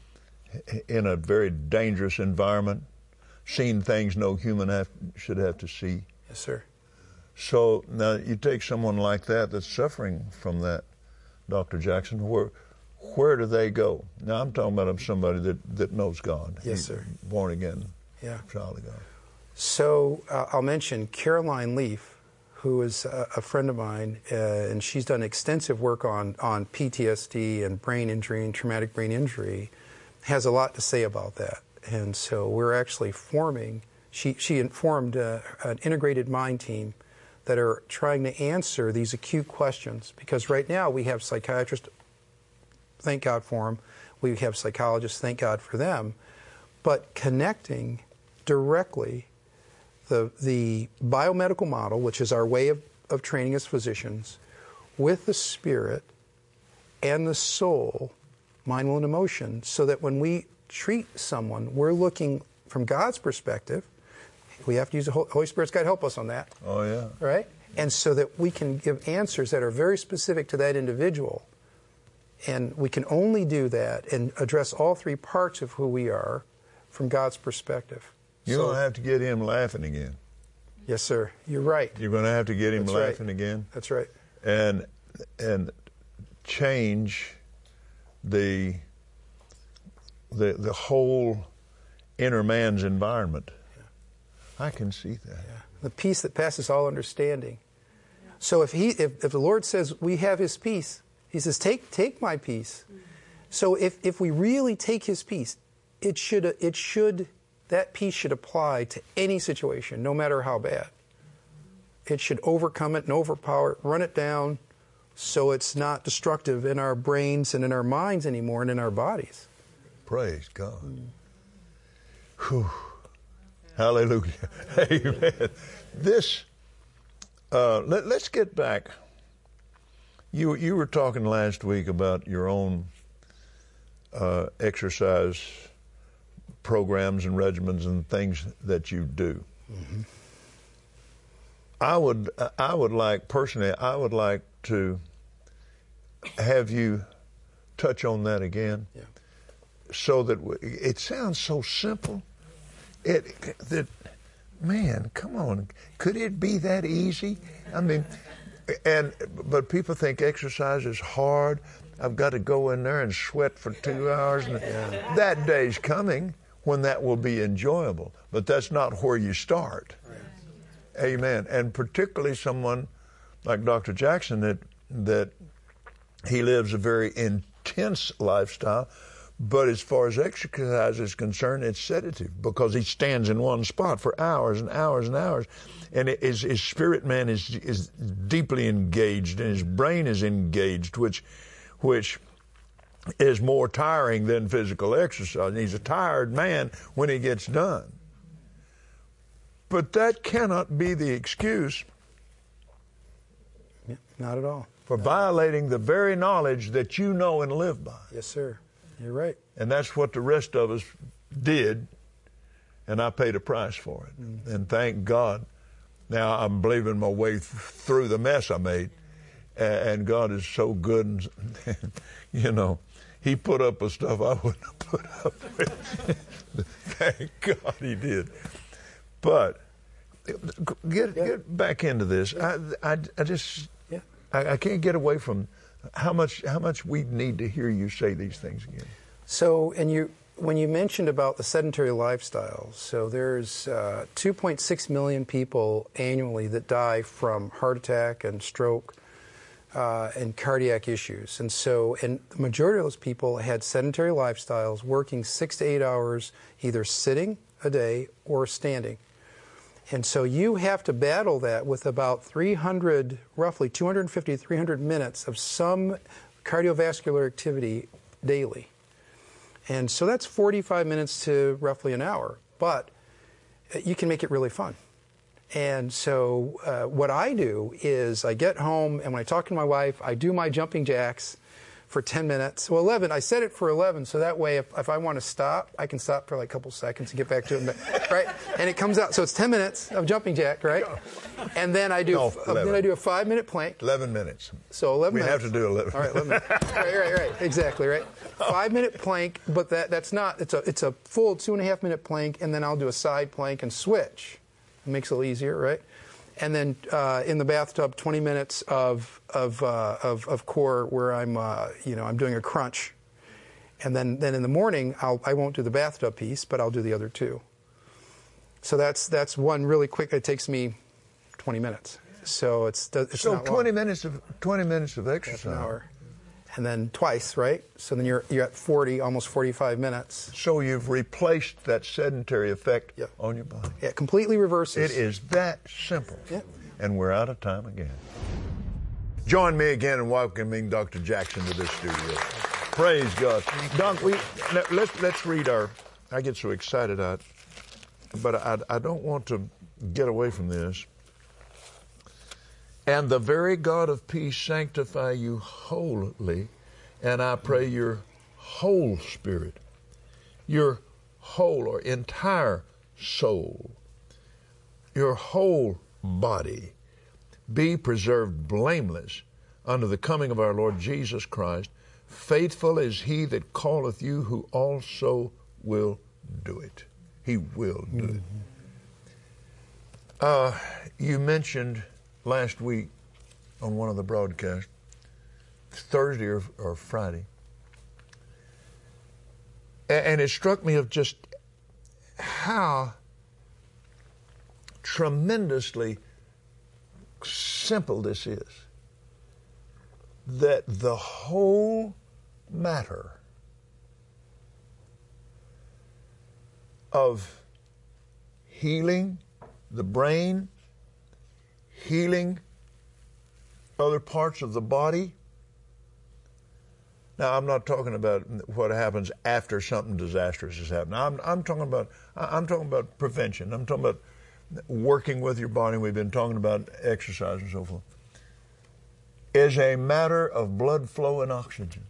in a very dangerous environment, seeing things no human have, should have to see. Yes, sir. So now you take someone like that that's suffering from that, Doctor Jackson, where where do they go? Now I'm talking about somebody that, that knows God. Yes, He's sir. Born again. Yeah. Child of God. So uh, I'll mention Caroline Leaf, who is a, a friend of mine, uh, and she's done extensive work on, on P T S D and brain injury and traumatic brain injury, has a lot to say about that. And so we're actually forming, she, she informed uh, an integrated mind team that are trying to answer these acute questions, because right now we have psychiatrists, thank God for them, we have psychologists, thank God for them, but connecting directly the, the biomedical model, which is our way of, of training as physicians, with the spirit and the soul, mind, will, and emotion, so that when we treat someone, we're looking from God's perspective. We have to use the Holy Spirit's got to help us on that. Oh, yeah. Right? And so that we can give answers that are very specific to that individual. And we can only do that and address all three parts of who we are from God's perspective. You're so, going to have to get him laughing again. Yes, sir. You're right. You're going to have to get him That's laughing right. again. That's right. And and change the the the whole inner man's environment. I can see that. Yeah. The peace that passes all understanding. So if he, if, if the Lord says we have His peace, He says, take take my peace. So if, if we really take His peace, it should it should that peace should apply to any situation, no matter how bad. It should overcome it and overpower it, run it down, so it's not destructive in our brains and in our minds anymore and in our bodies. Praise God. Mm. Whew. Hallelujah. Amen. This, uh, let, let's get back. You you were talking last week about your own uh, exercise programs and regimens and things that you do. Mm-hmm. I would I would like personally I would like to have you touch on that again, yeah. so that we, it sounds so simple. It that man, come on, could it be that easy? I mean, and but people think exercise is hard. I've got to go in there and sweat for two hours. And yeah. That day's coming when that will be enjoyable, but that's not where you start. Right. Amen. And particularly someone like Doctor Jackson, that that he lives a very intense lifestyle. But as far as exercise is concerned, it's sedative, because he stands in one spot for hours and hours and hours. And it is, his spirit man is is deeply engaged, and his brain is engaged, which which is more tiring than physical exercise. And he's a tired man when he gets done. But that cannot be the excuse. Yeah, not at all. For no. violating the very knowledge that you know and live by. Yes, sir. You're right. And that's what the rest of us did, and I paid a price for it. Mm-hmm. And thank God, now I'm believing my way th- through the mess I made, and, and God is so good. And, and, you know, He put up with stuff I wouldn't have put up with. Thank God He did. But get yeah. get back into this. I I, I just yeah. I, I can't get away from how much how much we need to hear you say these things again. So, and you when you mentioned about the sedentary lifestyle, so there's uh, two point six million people annually that die from heart attack and stroke uh, and cardiac issues. And so, and the majority of those people had sedentary lifestyles, working six to eight hours, either sitting a day or standing. And so you have to battle that with about three hundred, roughly two hundred fifty to three hundred minutes of some cardiovascular activity daily. And so that's forty-five minutes to roughly an hour. But you can make it really fun. And so uh, what I do is I get home, and when I talk to my wife, I do my jumping jacks for ten minutes. Well, eleven. I set it for eleven, so that way if, if I want to stop, I can stop for like a couple seconds and get back to it, right? And it comes out, so it's ten minutes of jumping jack, right? And then I do No, uh, then I do a five-minute plank. eleven minutes. So eleven We minutes. have to do eleven. All right, eleven minutes. Right, right, right. Exactly, right. Five-minute plank, but that that's not. It's a it's a full two and a half minute plank, and then I'll do a side plank and switch. It makes it a little easier, right? And then uh, in the bathtub, twenty minutes of of, uh, of of core where I'm uh, you know I'm doing a crunch, and then, then in the morning I'll I won't do the bathtub piece, but I'll do the other two. So that's that's one really quick. It takes me twenty minutes. So it's it's So not twenty long. minutes of twenty minutes of Half exercise. an hour, and then twice, right? So then you're you're at forty, almost forty-five minutes. So you've replaced that sedentary effect Yeah. on your body. Yeah, completely reverses. It is that simple. Yeah. And we're out of time again. Join me again in welcoming Doctor Jackson to this studio. Praise God. Doc, we, now, let's, let's read our, I get so excited, I, but I, I don't want to get away from this. And the very God of peace sanctify you wholly, and I pray your whole spirit, your whole or entire soul, your whole body be preserved blameless unto the coming of our Lord Jesus Christ. Faithful is he that calleth you, who also will do it. He will do mm-hmm. it. Uh, you mentioned last week on one of the broadcasts, Thursday or, or Friday, and, and it struck me of just how tremendously simple this is, that the whole matter of healing the brain, healing other parts of the body. Now, I'm not talking about what happens after something disastrous has happened. I'm, I'm talking about I'm talking about prevention. I'm talking about working with your body. We've been talking about exercise and so forth. Is a matter of blood flow and oxygen.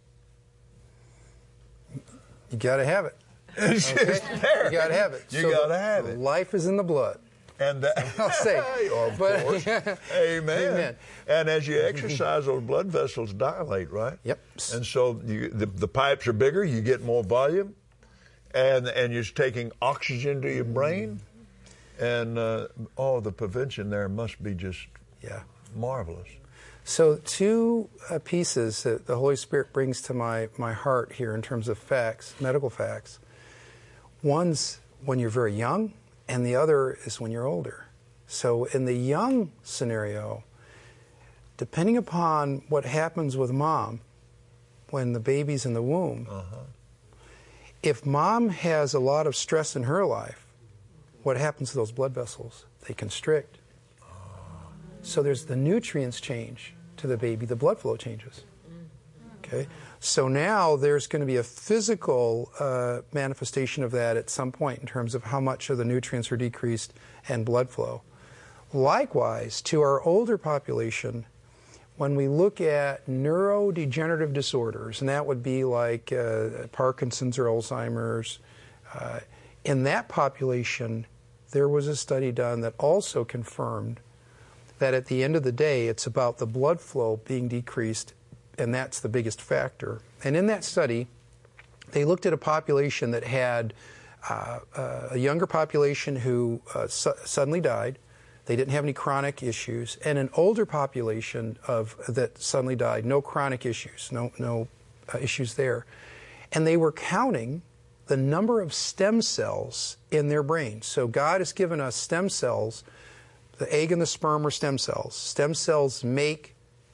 You got to have it. It's Okay? just there. You got to have it. You So got the- to have it. Life is in the blood. And that, I'll say. of But- course. Amen. Amen. And as you exercise, those blood vessels dilate, right? Yep. And so you, the, the pipes are bigger, you get more volume, and and you're taking oxygen to your brain, and uh, oh, the prevention there must be just Yeah. marvelous. So two uh, pieces that the Holy Spirit brings to my, my heart here in terms of facts, medical facts. One's when you're very young, and the other is when you're older. So in the young scenario, depending upon what happens with mom when the baby's in the womb, uh-huh. if mom has a lot of stress in her life, what happens to those blood vessels? They constrict. So there's the nutrients change to the baby, the blood flow changes. Okay, so now there's going to be a physical uh, manifestation of that at some point in terms of how much of the nutrients are decreased and blood flow. Likewise, to our older population, when we look at neurodegenerative disorders, and that would be like uh, Parkinson's or Alzheimer's, uh, in that population, there was a study done that also confirmed that at the end of the day, it's about the blood flow being decreased, and that's the biggest factor. And in that study, they looked at a population that had uh, uh, a younger population who uh, su- suddenly died. They didn't have any chronic issues, and an older population of that suddenly died, no chronic issues, no no uh, issues there. And they were counting the number of stem cells in their brain. So God has given us stem cells. The egg and the sperm are stem cells. Stem cells make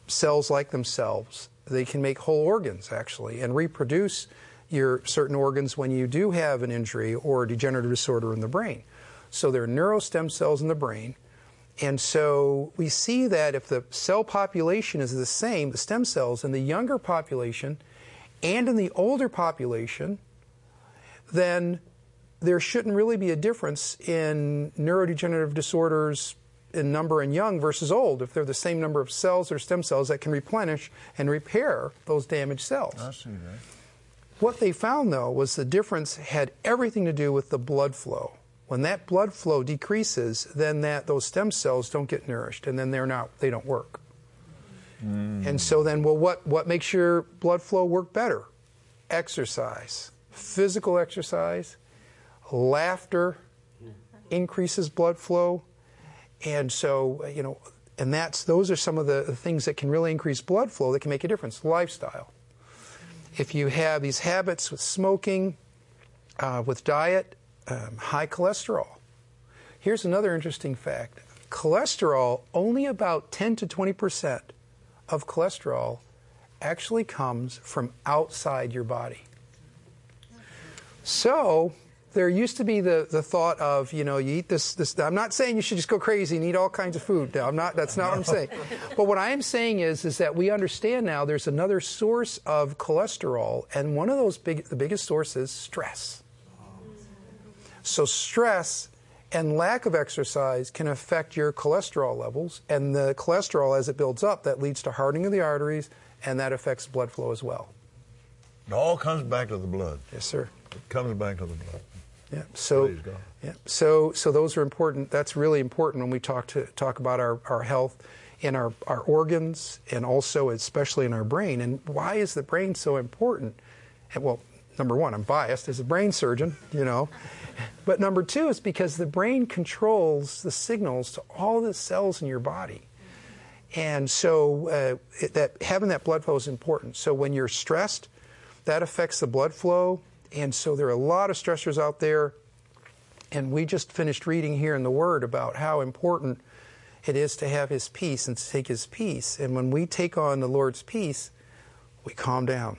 cells like themselves. They can make whole organs, actually, and reproduce your certain organs when you do have an injury or a degenerative disorder in the brain. So there are neurostem cells in the brain. And so we see that if the cell population is the same, the stem cells in the younger population and in the older population, then there shouldn't really be a difference in neurodegenerative disorders in number in young versus old if they're the same number of cells or stem cells that can replenish and repair those damaged cells. I see that. What they found, though, was the difference had everything to do with the blood flow. When that blood flow decreases, then that those stem cells don't get nourished, and then they're not they don't work. Mm. And so then, well, what what makes your blood flow work better? Exercise, physical exercise, laughter increases blood flow, and so you know, and that's those are some of the, the things that can really increase blood flow that can make a difference. Lifestyle. If you have these habits with smoking, uh, with diet. Um, high cholesterol. Here's another interesting fact. Cholesterol, only about ten to twenty percent of cholesterol actually comes from outside your body. So there used to be the, the thought of, you know, you eat this, this. I'm not saying you should just go crazy and eat all kinds of food. No, I'm not, that's not what I'm saying. But what I am saying is, is that we understand now there's another source of cholesterol, and one of those big, the biggest sources is stress. So stress and lack of exercise can affect your cholesterol levels, and the cholesterol, as it builds up, that leads to hardening of the arteries, and that affects blood flow as well. It all comes back to the blood. Yes, sir. It comes back to the blood. Yeah. So, Praise God. yeah. So, so those are important. That's really important when we talk to talk about our, our health in our, our organs, and also especially in our brain. And why is the brain so important? And, well, number one, I'm biased as a brain surgeon, you know. But number two is because the brain controls the signals to all the cells in your body. And so uh, it, that having that blood flow is important. So when you're stressed, that affects the blood flow. And so there are a lot of stressors out there. And we just finished reading here in the Word about how important it is to have His peace and to take His peace. And when we take on the Lord's peace, we calm down.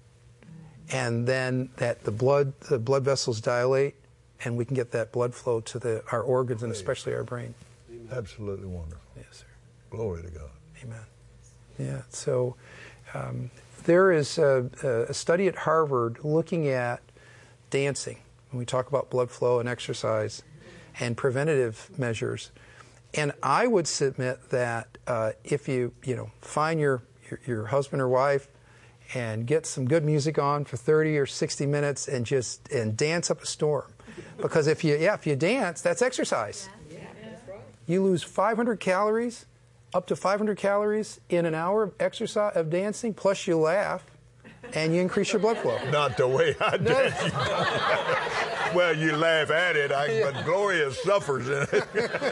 And then that the blood, the blood vessels dilate, and we can get that blood flow to the, our organs and especially our brain. Absolutely wonderful. Yes, sir. Glory to God. Amen. Yeah, so um, there is a, a study at Harvard looking at dancing. When we talk about blood flow and exercise and preventative measures. And I would submit that uh, if you, you know, find your, your, your husband or wife and get some good music on for thirty or sixty minutes and just and dance up a storm. Because if you, yeah, if you dance, that's exercise. Yeah. Yeah. You lose five hundred calories, up to five hundred calories in an hour of exercise, of dancing, plus you laugh, and you increase your blood flow. Not the way I dance. Well, you laugh at it, I, yeah. But Gloria suffers in it.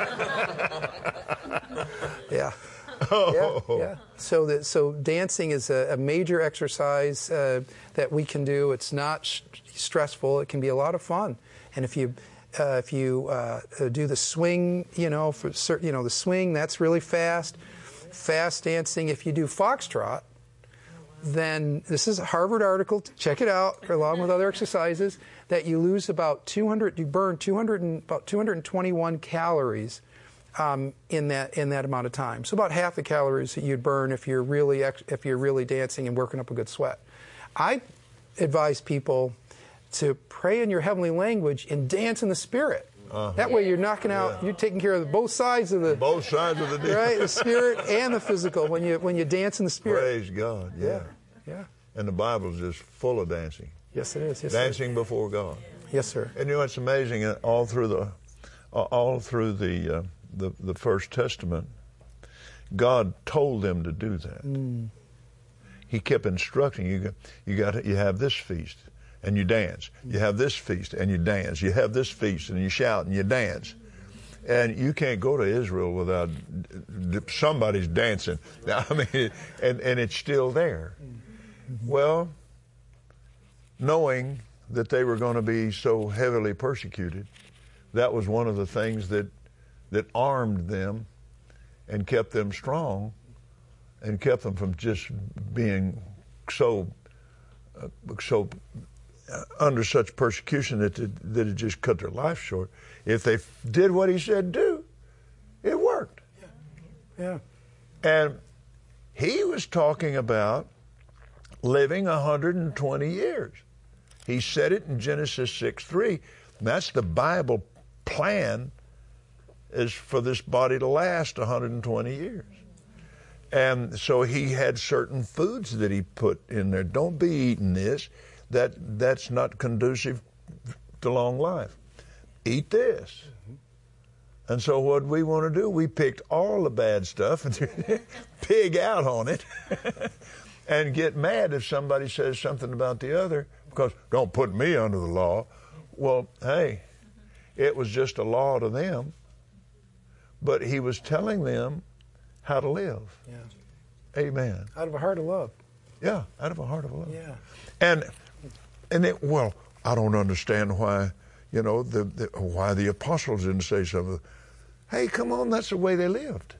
Yeah. Oh. Yeah, yeah. So, that, so dancing is a, a major exercise uh, that we can do. It's not sh- stressful. It can be a lot of fun. And if you uh, if you uh, do the swing, you know, for certain, you know, the swing, that's really fast. Fast dancing. If you do foxtrot, then this is a Harvard article. Check it out, along with other exercises. That you lose about two hundred. You burn two hundred and, about two hundred twenty-one calories. Um, in that in that amount of time, so about half the calories that you'd burn if you're really ex- if you're really dancing and working up a good sweat. I advise people to pray in your heavenly language and dance in the Spirit. Uh-huh. That way, you're knocking out, yeah. You're taking care of both sides of the both sides of the deal. Right, the spirit and the physical when you when you dance in the Spirit. Praise God, yeah, yeah. yeah. And the Bible's just full of dancing. Yes, it is. Yes, dancing sir. before God. Yes, sir. And you know it's amazing. All through the all through the. Uh, The, the First Testament, God told them to do that. Mm. He kept instructing you. You got to, you have this feast and you dance. You have this feast and you dance. You have this feast and you shout and you dance. And you can't go to Israel without somebody's dancing. I mean, and and it's still there. Mm-hmm. Well, knowing that they were going to be so heavily persecuted, that was one of the things that. that armed them and kept them strong and kept them from just being so uh, so uh, under such persecution that it, that it just cut their life short. If they did what he said do, it worked. Yeah. And he was talking about living one hundred twenty years. He said it in Genesis six three. That's the Bible plan, is for this body to last one hundred twenty years. And so he had certain foods that he put in there. Don't be eating this. That that's not conducive to long life. Eat this. Mm-hmm. And so what we want to do, we picked all the bad stuff and pig out on it and get mad if somebody says something about the other, because don't put me under the law. Well, hey, it was just a law to them, but he was telling them how to live. Yeah. Amen. Out of a heart of love. Yeah, out of a heart of love. Yeah. And and it, well, I don't understand why, you know, the, the why the apostles didn't say something. Hey, come on, that's the way they lived.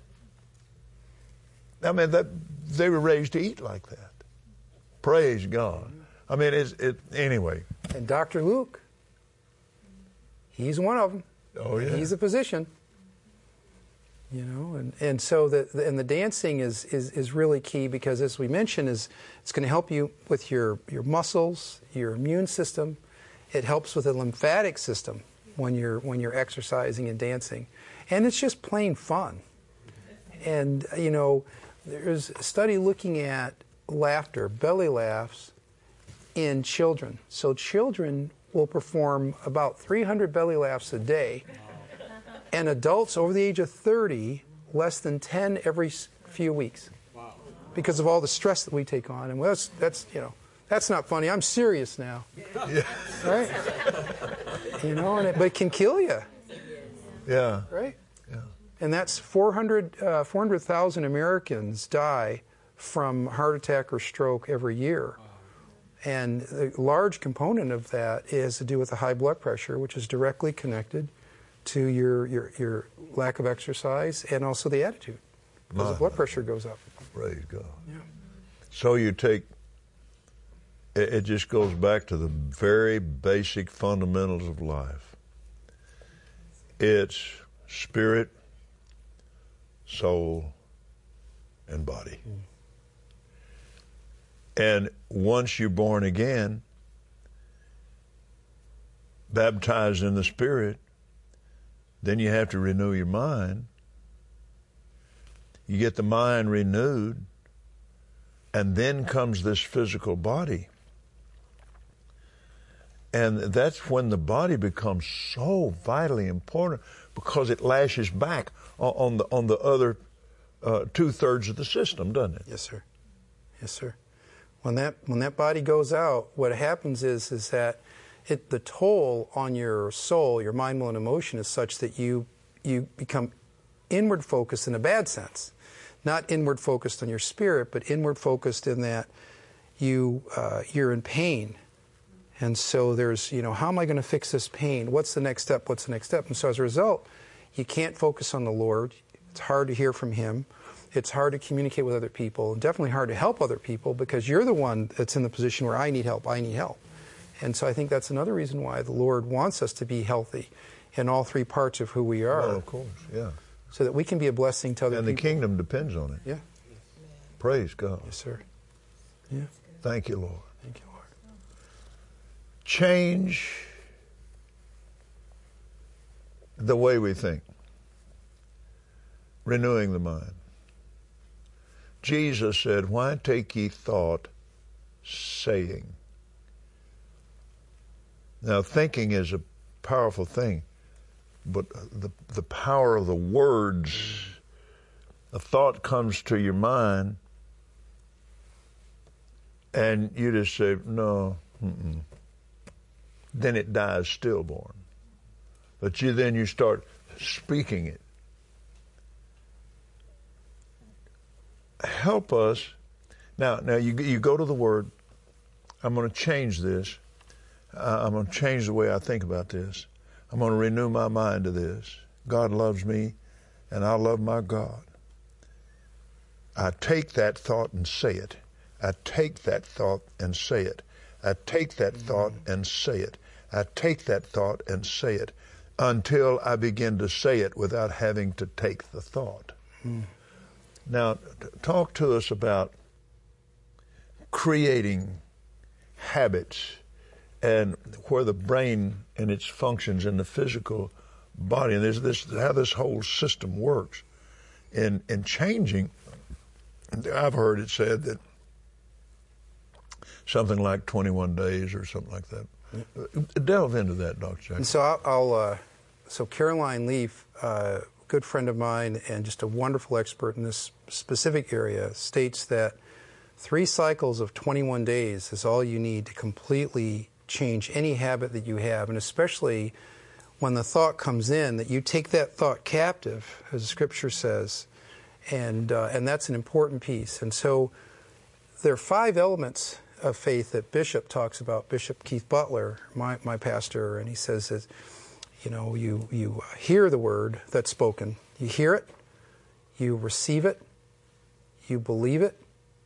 I mean, that they were raised to eat like that. Praise God. I mean, it's, it anyway. And Doctor Luke, he's one of them. Oh yeah. He's a physician. You know, and, and so the and the dancing is, is, is really key, because, as we mentioned, is it's going to help you with your, your muscles, your immune system. It helps with the lymphatic system when you're when you're exercising and dancing, and it's just plain fun. And you know, there's a study looking at laughter, belly laughs, in children. So children will perform about three hundred belly laughs a day. And adults over the age of thirty, less than ten every few weeks, wow. Because of all the stress that we take on. And that's, that's you know, that's not funny. I'm serious now, yeah. Right? You know, and it, but it can kill you. Yeah. Right. Yeah. And that's four hundred thousand Americans die from heart attack or stroke every year. And a large component of that is to do with the high blood pressure, which is directly connected to your, your, your lack of exercise, and also the attitude, because the blood pressure goes up. Praise God. Yeah. So you take, it, it just goes back to the very basic fundamentals of life. It's spirit, soul, and body. Mm. And once you're born again, baptized in the Spirit, then you have to renew your mind. You get the mind renewed, and then comes this physical body. And that's when the body becomes so vitally important, because it lashes back on the on the other uh, two-thirds of the system, doesn't it? Yes, sir. Yes, sir. When that when that body goes out, what happens is is that it, the toll on your soul, your mind, will, and emotion is such that you you become inward focused in a bad sense, not inward focused on your spirit, but inward focused in that you uh, you're in pain, and so there's you know how am I going to fix this pain? What's the next step? What's the next step? And so as a result, you can't focus on the Lord. It's hard to hear from Him. It's hard to communicate with other people, and definitely hard to help other people, because you're the one that's in the position where I need help. I need help. And so I think that's another reason why the Lord wants us to be healthy in all three parts of who we are. Well, of course, yeah. So that we can be a blessing to other and people. And the kingdom depends on it. Yeah. Praise God. Yes, sir. Yeah. Thank you, Lord. Thank you, Lord. Change the way we think. Renewing the mind. Jesus said, "Why take ye thought, saying?" Now, thinking is a powerful thing, but the the power of the words, a thought comes to your mind, and you just say, no, mm-mm. Then it dies stillborn. But you then you start speaking it. Help us. Now, now you you go to the Word. I'm going to change this. Uh, I'm going to change the way I think about this. I'm going to renew my mind to this. God loves me, and I love my God. I take that thought and say it. I take that thought and say it. I take that mm-hmm. thought and say it. I take that thought and say it until I begin to say it without having to take the thought. Mm. Now, t- talk to us about creating habits and where the brain and its functions in the physical body, and there's this how this whole system works in in changing. I've heard it said that something like twenty-one days or something like that. Yeah. Delve into that, Doctor Jackson. And so I'll, I'll uh, so Caroline Leaf, a uh, good friend of mine and just a wonderful expert in this specific area, states that three cycles of twenty-one days is all you need to completely change any habit that you have, and especially when the thought comes in, that you take that thought captive, as the Scripture says, and uh, and that's an important piece. And so there are five elements of faith that Bishop talks about, Bishop Keith Butler, my, my pastor, and he says that, you know, you, you hear the word that's spoken. You hear it, you receive it, you believe it,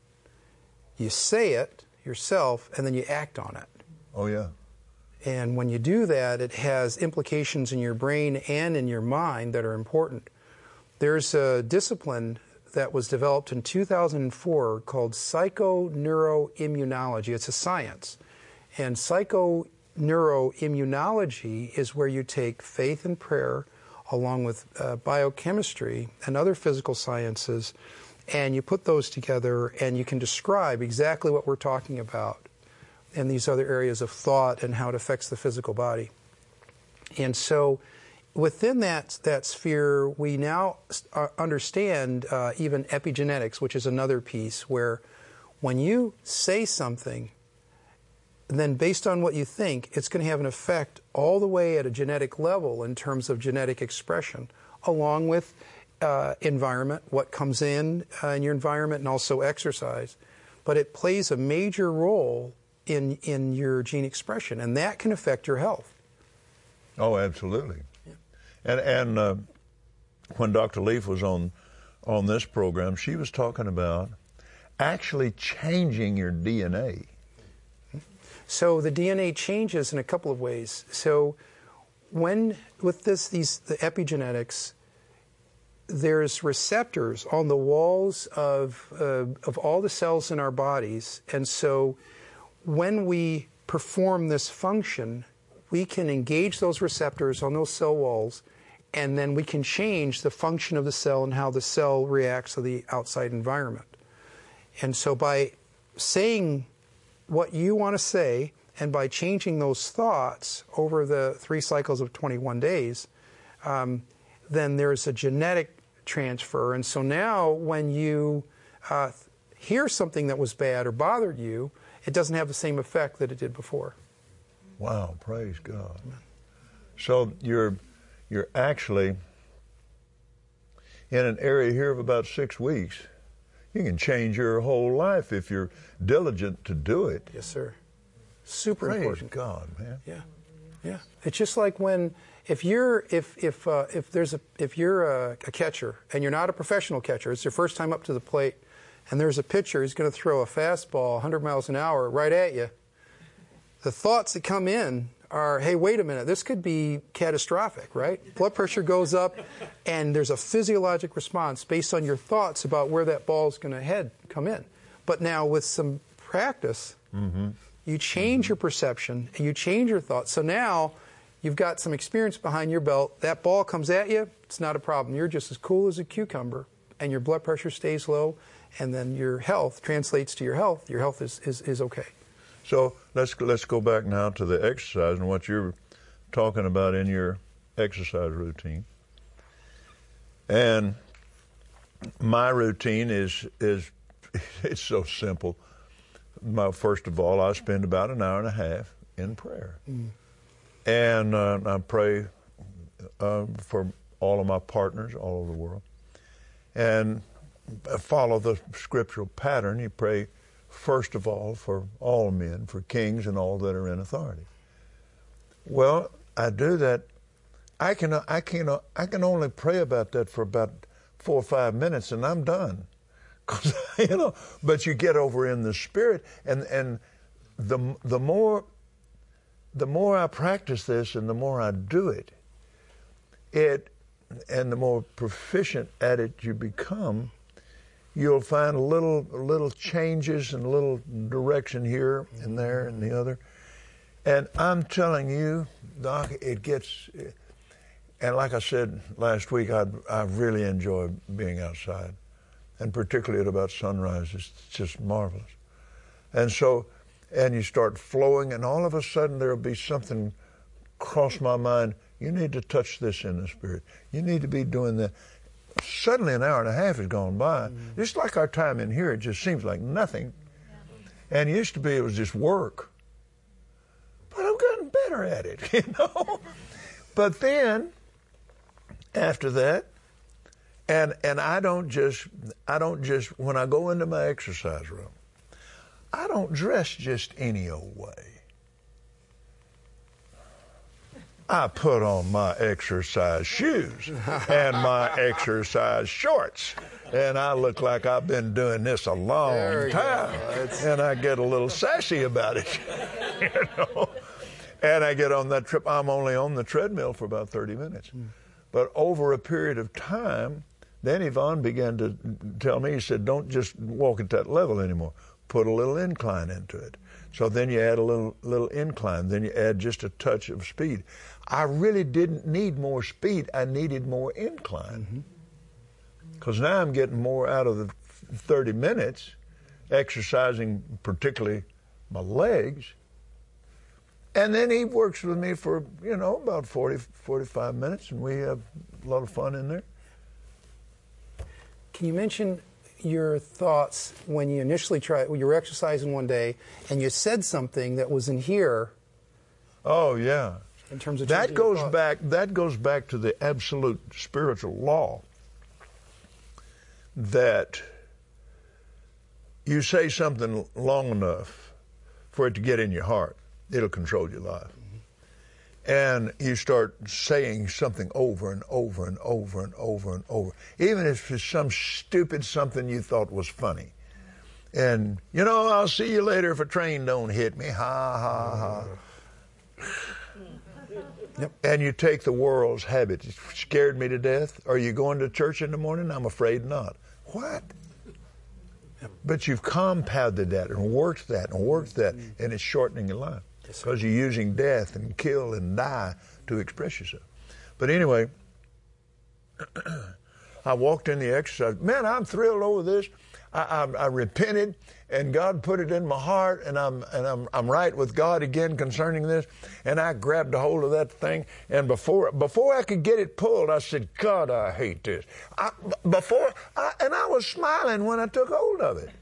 you say it yourself, and then you act on it. Oh, yeah. And when you do that, it has implications in your brain and in your mind that are important. There's a discipline that was developed in two thousand four called psychoneuroimmunology. It's a science. And psychoneuroimmunology is where you take faith and prayer along with uh, biochemistry and other physical sciences, and you put those together and you can describe exactly what we're talking about in these other areas of thought and how it affects the physical body. And so within that that sphere, we now uh, understand uh, even epigenetics, which is another piece where when you say something, then based on what you think, it's going to have an effect all the way at a genetic level in terms of genetic expression, along with uh, environment, what comes in uh, in your environment, and also exercise. But it plays a major role in in your gene expression, and that can affect your health. Oh, absolutely. Yeah. And and uh, when Doctor Leaf was on on this program, she was talking about actually changing your D N A. So the D N A changes in a couple of ways. So when with this these the epigenetics, there's receptors on the walls of uh, of all the cells in our bodies, and so when we perform this function, we can engage those receptors on those cell walls, and then we can change the function of the cell and how the cell reacts to the outside environment. And so by saying what you want to say, and by changing those thoughts over the three cycles of twenty-one days, um, then there's a genetic transfer. And so now when you uh, hear something that was bad or bothered you, it doesn't have the same effect that it did before. Wow, praise God. So you're you're actually in an area here of about six weeks. You can change your whole life if you're diligent to do it. Yes, sir. Super praise important. God, man. Yeah, yeah. It's just like when if you're if if uh, if there's a if you're a, a catcher and you're not a professional catcher, it's your first time up to the plate, and there's a pitcher who's going to throw a fastball one hundred miles an hour right at you. The thoughts that come in are, hey, wait a minute, this could be catastrophic, right? Blood pressure goes up, and there's a physiologic response based on your thoughts about where that ball is going to head come in. But now with some practice, mm-hmm. you change mm-hmm. your perception, and you change your thoughts. So now you've got some experience behind your belt. That ball comes at you, it's not a problem. You're just as cool as a cucumber, and your blood pressure stays low, and then your health translates to your health. Your health is, is, is okay. So let's let's go back now to the exercise and what you're talking about in your exercise routine. And my routine is is it's so simple. My, first of all, I spend about an hour and a half in prayer, mm. and uh, I pray uh, for all of my partners all over the world, and follow the scriptural pattern. You pray first of all for all men, for kings and all that are in authority. Well, I do that. I can I can I can only pray about that for about four or five minutes, and I'm done. you know, but you get over in the Spirit, and and the the more the more I practice this, and the more I do it, it and the more proficient at it you become, you'll find little little changes and little direction here and there and the other. And I'm telling you, Doc, it gets. And like I said last week, I I really enjoy being outside, and particularly at about sunrise. It's just marvelous. And so, and you start flowing, and all of a sudden there'll be something cross my mind. You need to touch this in the Spirit. You need to be doing that. Suddenly an hour and a half has gone by. Mm-hmm. Just like our time in here, it just seems like nothing. Yeah. And it used to be it was just work. But I've gotten better at it, you know. But then, after that, and and I don't just I don't just when I go into my exercise room, I don't dress just any old way. I put on my exercise shoes and my exercise shorts, and I look like I've been doing this a long time, and I get a little sassy about it, you know. And I get on that trip. I'm only on the treadmill for about thirty minutes. Mm. But over a period of time, then Yvonne began to tell me, he said, don't just walk at that level anymore. Put a little incline into it. So then you add a little little incline. Then you add just a touch of speed. I really didn't need more speed. I needed more incline. Because mm-hmm. now I'm getting more out of the thirty minutes, exercising particularly my legs. And then he works with me for, you know, about forty, forty-five minutes, and we have a lot of fun in there. Can you mention your thoughts when you initially tried, when you were exercising one day, and you said something that was in here? Oh, yeah. In terms of that goes back, that goes back to the absolute spiritual law that you say something long enough for it to get in your heart. It'll control your life. Mm-hmm. And you start saying something over and over and over and over and over, even if it's some stupid something you thought was funny. And, you know, I'll see you later if a train don't hit me. Ha, ha, ha. Yep. And you take the world's habit. It scared me to death. Are you going to church in the morning? I'm afraid not. What? Yep. But you've compounded that and worked that and worked that, mm-hmm. and it's shortening your life. Because you're using death and kill and die to express yourself. But anyway, I walked in the exercise. Man, I'm thrilled over this. I, I, I repented, and God put it in my heart, and I'm and I'm I'm right with God again concerning this. And I grabbed a hold of that thing, and before before I could get it pulled, I said, God, I hate this. I, before I, and I was smiling when I took hold of it.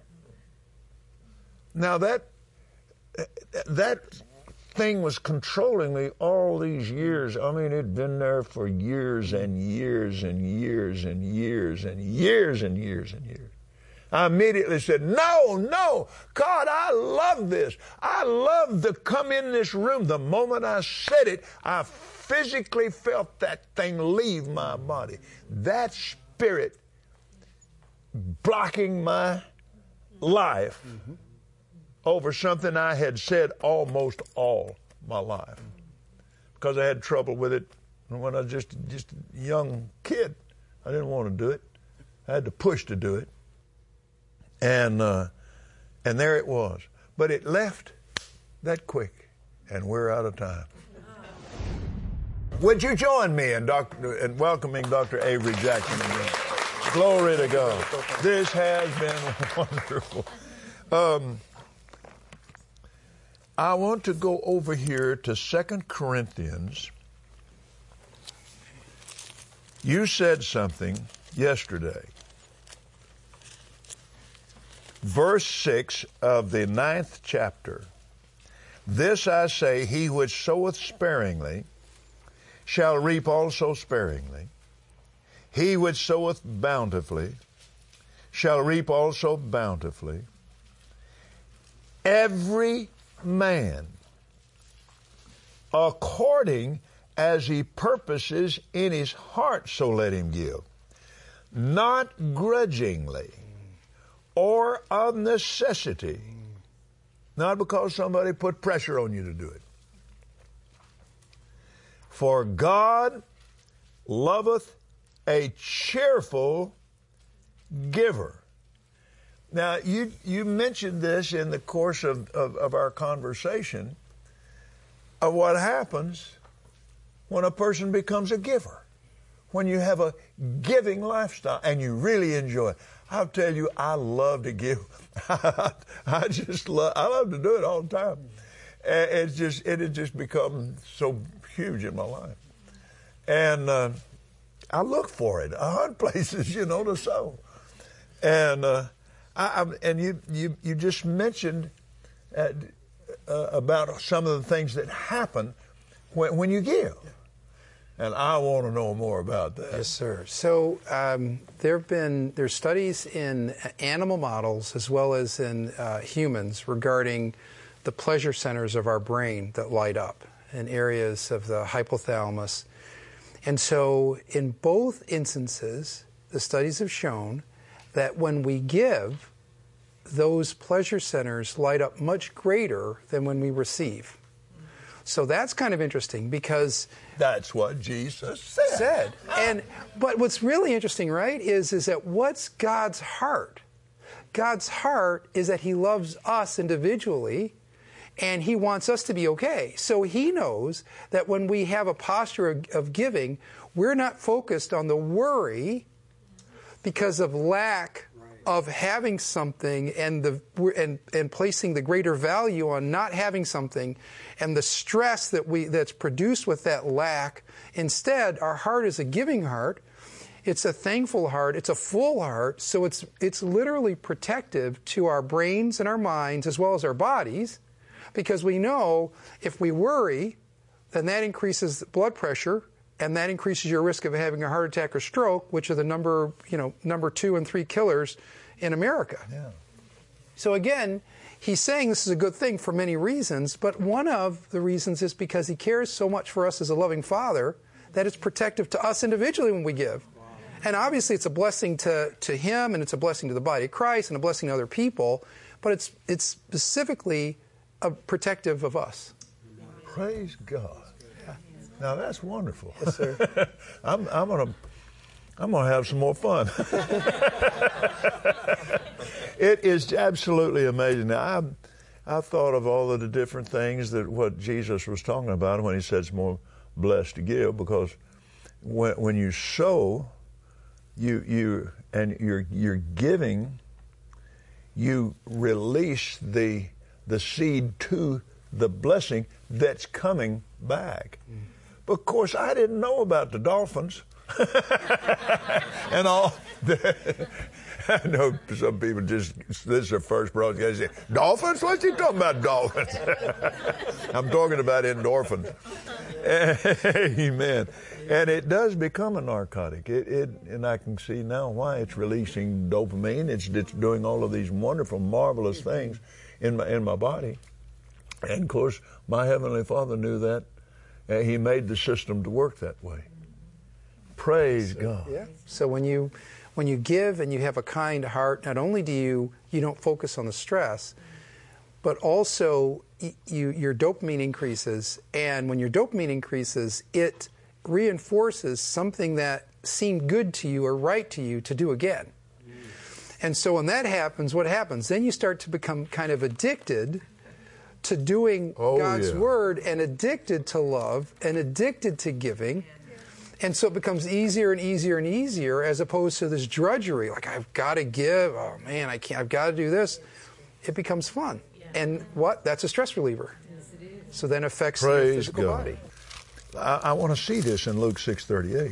Now that. That thing was controlling me all these years. I mean, it'd been there for years and years and years and years and years and years and years. I immediately said, no, no, God, I love this. I love to come in this room. The moment I said it, I physically felt that thing leave my body. That spirit blocking my life. Mm-hmm. Over something I had said almost all my life, because I had trouble with it when I was just just a young kid. I didn't want to do it. I had to push to do it, and uh, and there it was. But it left that quick, and we're out of time. Would you join me in, Doctor in welcoming Doctor Avery Jackson again? Glory to God. This has been wonderful. Um, I want to go over here to Second Corinthians. You said something yesterday. Verse six of the ninth chapter. This I say, he which soweth sparingly shall reap also sparingly. He which soweth bountifully shall reap also bountifully. Every man according as he purposes in his heart, so let him give, not grudgingly or of necessity, not because somebody put pressure on you to do it. For God loveth a cheerful giver. Now, you you mentioned this in the course of, of, of our conversation of what happens when a person becomes a giver, when you have a giving lifestyle and you really enjoy it. I'll tell you, I love to give. I just love, I love to do it all the time. It's just, it has just become so huge in my life. And uh, I look for it. I hunt places, you know, to sow. And uh, I, I, and you, you, you just mentioned uh, uh, about some of the things that happen when, when you give. And I want to know more about that. Yes, sir. So um, there have been there's studies in animal models as well as in uh, humans regarding the pleasure centers of our brain that light up in areas of the hypothalamus. And so in both instances, the studies have shown that when we give, those pleasure centers light up much greater than when we receive. So that's kind of interesting because that's what Jesus said. Said. And but what's really interesting, right, is is that what's God's heart? God's heart is that he loves us individually and he wants us to be okay. So he knows that when we have a posture of, of giving, we're not focused on the worry because of lack of having something and the and and placing the greater value on not having something and the stress that we that's produced with that lack. Instead, our heart is a giving heart. It's a thankful heart. It's a full heart. So it's it's literally protective to our brains and our minds as well as our bodies, because we know if we worry, then that increases blood pressure. And that increases your risk of having a heart attack or stroke, which are the number, you know, number two and three killers in America. Yeah. So again, he's saying this is a good thing for many reasons, but one of the reasons is because he cares so much for us as a loving father that it's protective to us individually when we give. And obviously it's a blessing to, to him and it's a blessing to the body of Christ and a blessing to other people, but it's it's specifically a protective of us. Praise God. Now that's wonderful. Yes, sir. I'm, I'm gonna, I'm gonna have some more fun. It is absolutely amazing. Now, I, I thought of all of the different things that what Jesus was talking about when he said it's more blessed to give, because when when you sow, you you and you're you're giving, you release the the seed to the blessing that's coming back. Mm. But of course, I didn't know about the dolphins and all. The, I know some people just, this is their first broadcast, say, dolphins? What's he talking about, dolphins? I'm talking about endorphins. Amen. And it does become a narcotic. It, it, and I can see now why it's releasing dopamine. It's, it's doing all of these wonderful, marvelous things in my, in my body. And of course, my Heavenly Father knew that. Uh, he made the system to work that way. Praise so, God. Yeah. So when you when you give and you have a kind heart, not only do you you don't focus on the stress, but also you your dopamine increases, and when your dopamine increases, it reinforces something that seemed good to you or right to you to do again. And so when that happens, what happens? Then you start to become kind of addicted to doing oh, God's yeah. word and addicted to love and addicted to giving. And so it becomes easier and easier and easier as opposed to this drudgery. Like, I've got to give. Oh, man, I can't. I've got to do this. It becomes fun. And what? That's a stress reliever. So then it affects the physical God. body. I, I want to see this in Luke six thirty-eight.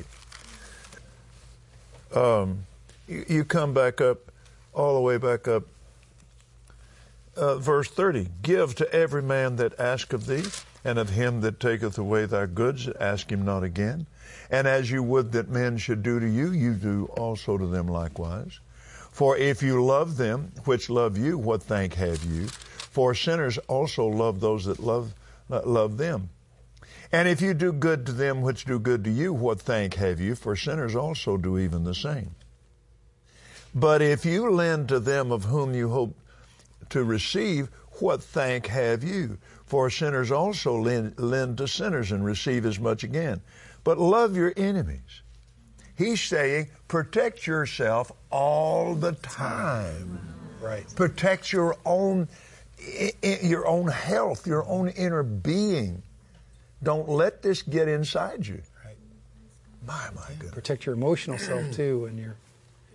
Um, you, you come back up, all the way back up. Uh, verse thirty, give to every man that asketh thee, and of him that taketh away thy goods, ask him not again. And as you would that men should do to you, you do also to them likewise. For if you love them which love you, what thank have you? For sinners also love those that love uh, love them. And if you do good to them which do good to you, what thank have you? For sinners also do even the same. But if you lend to them of whom you hope to receive, what thank have you? For sinners also lend, lend to sinners and receive as much again. But love your enemies. He's saying, protect yourself all the time. Right. Protect your own, your own health, your own inner being. Don't let this get inside you. Right. My, my goodness. Protect your emotional self too, and your.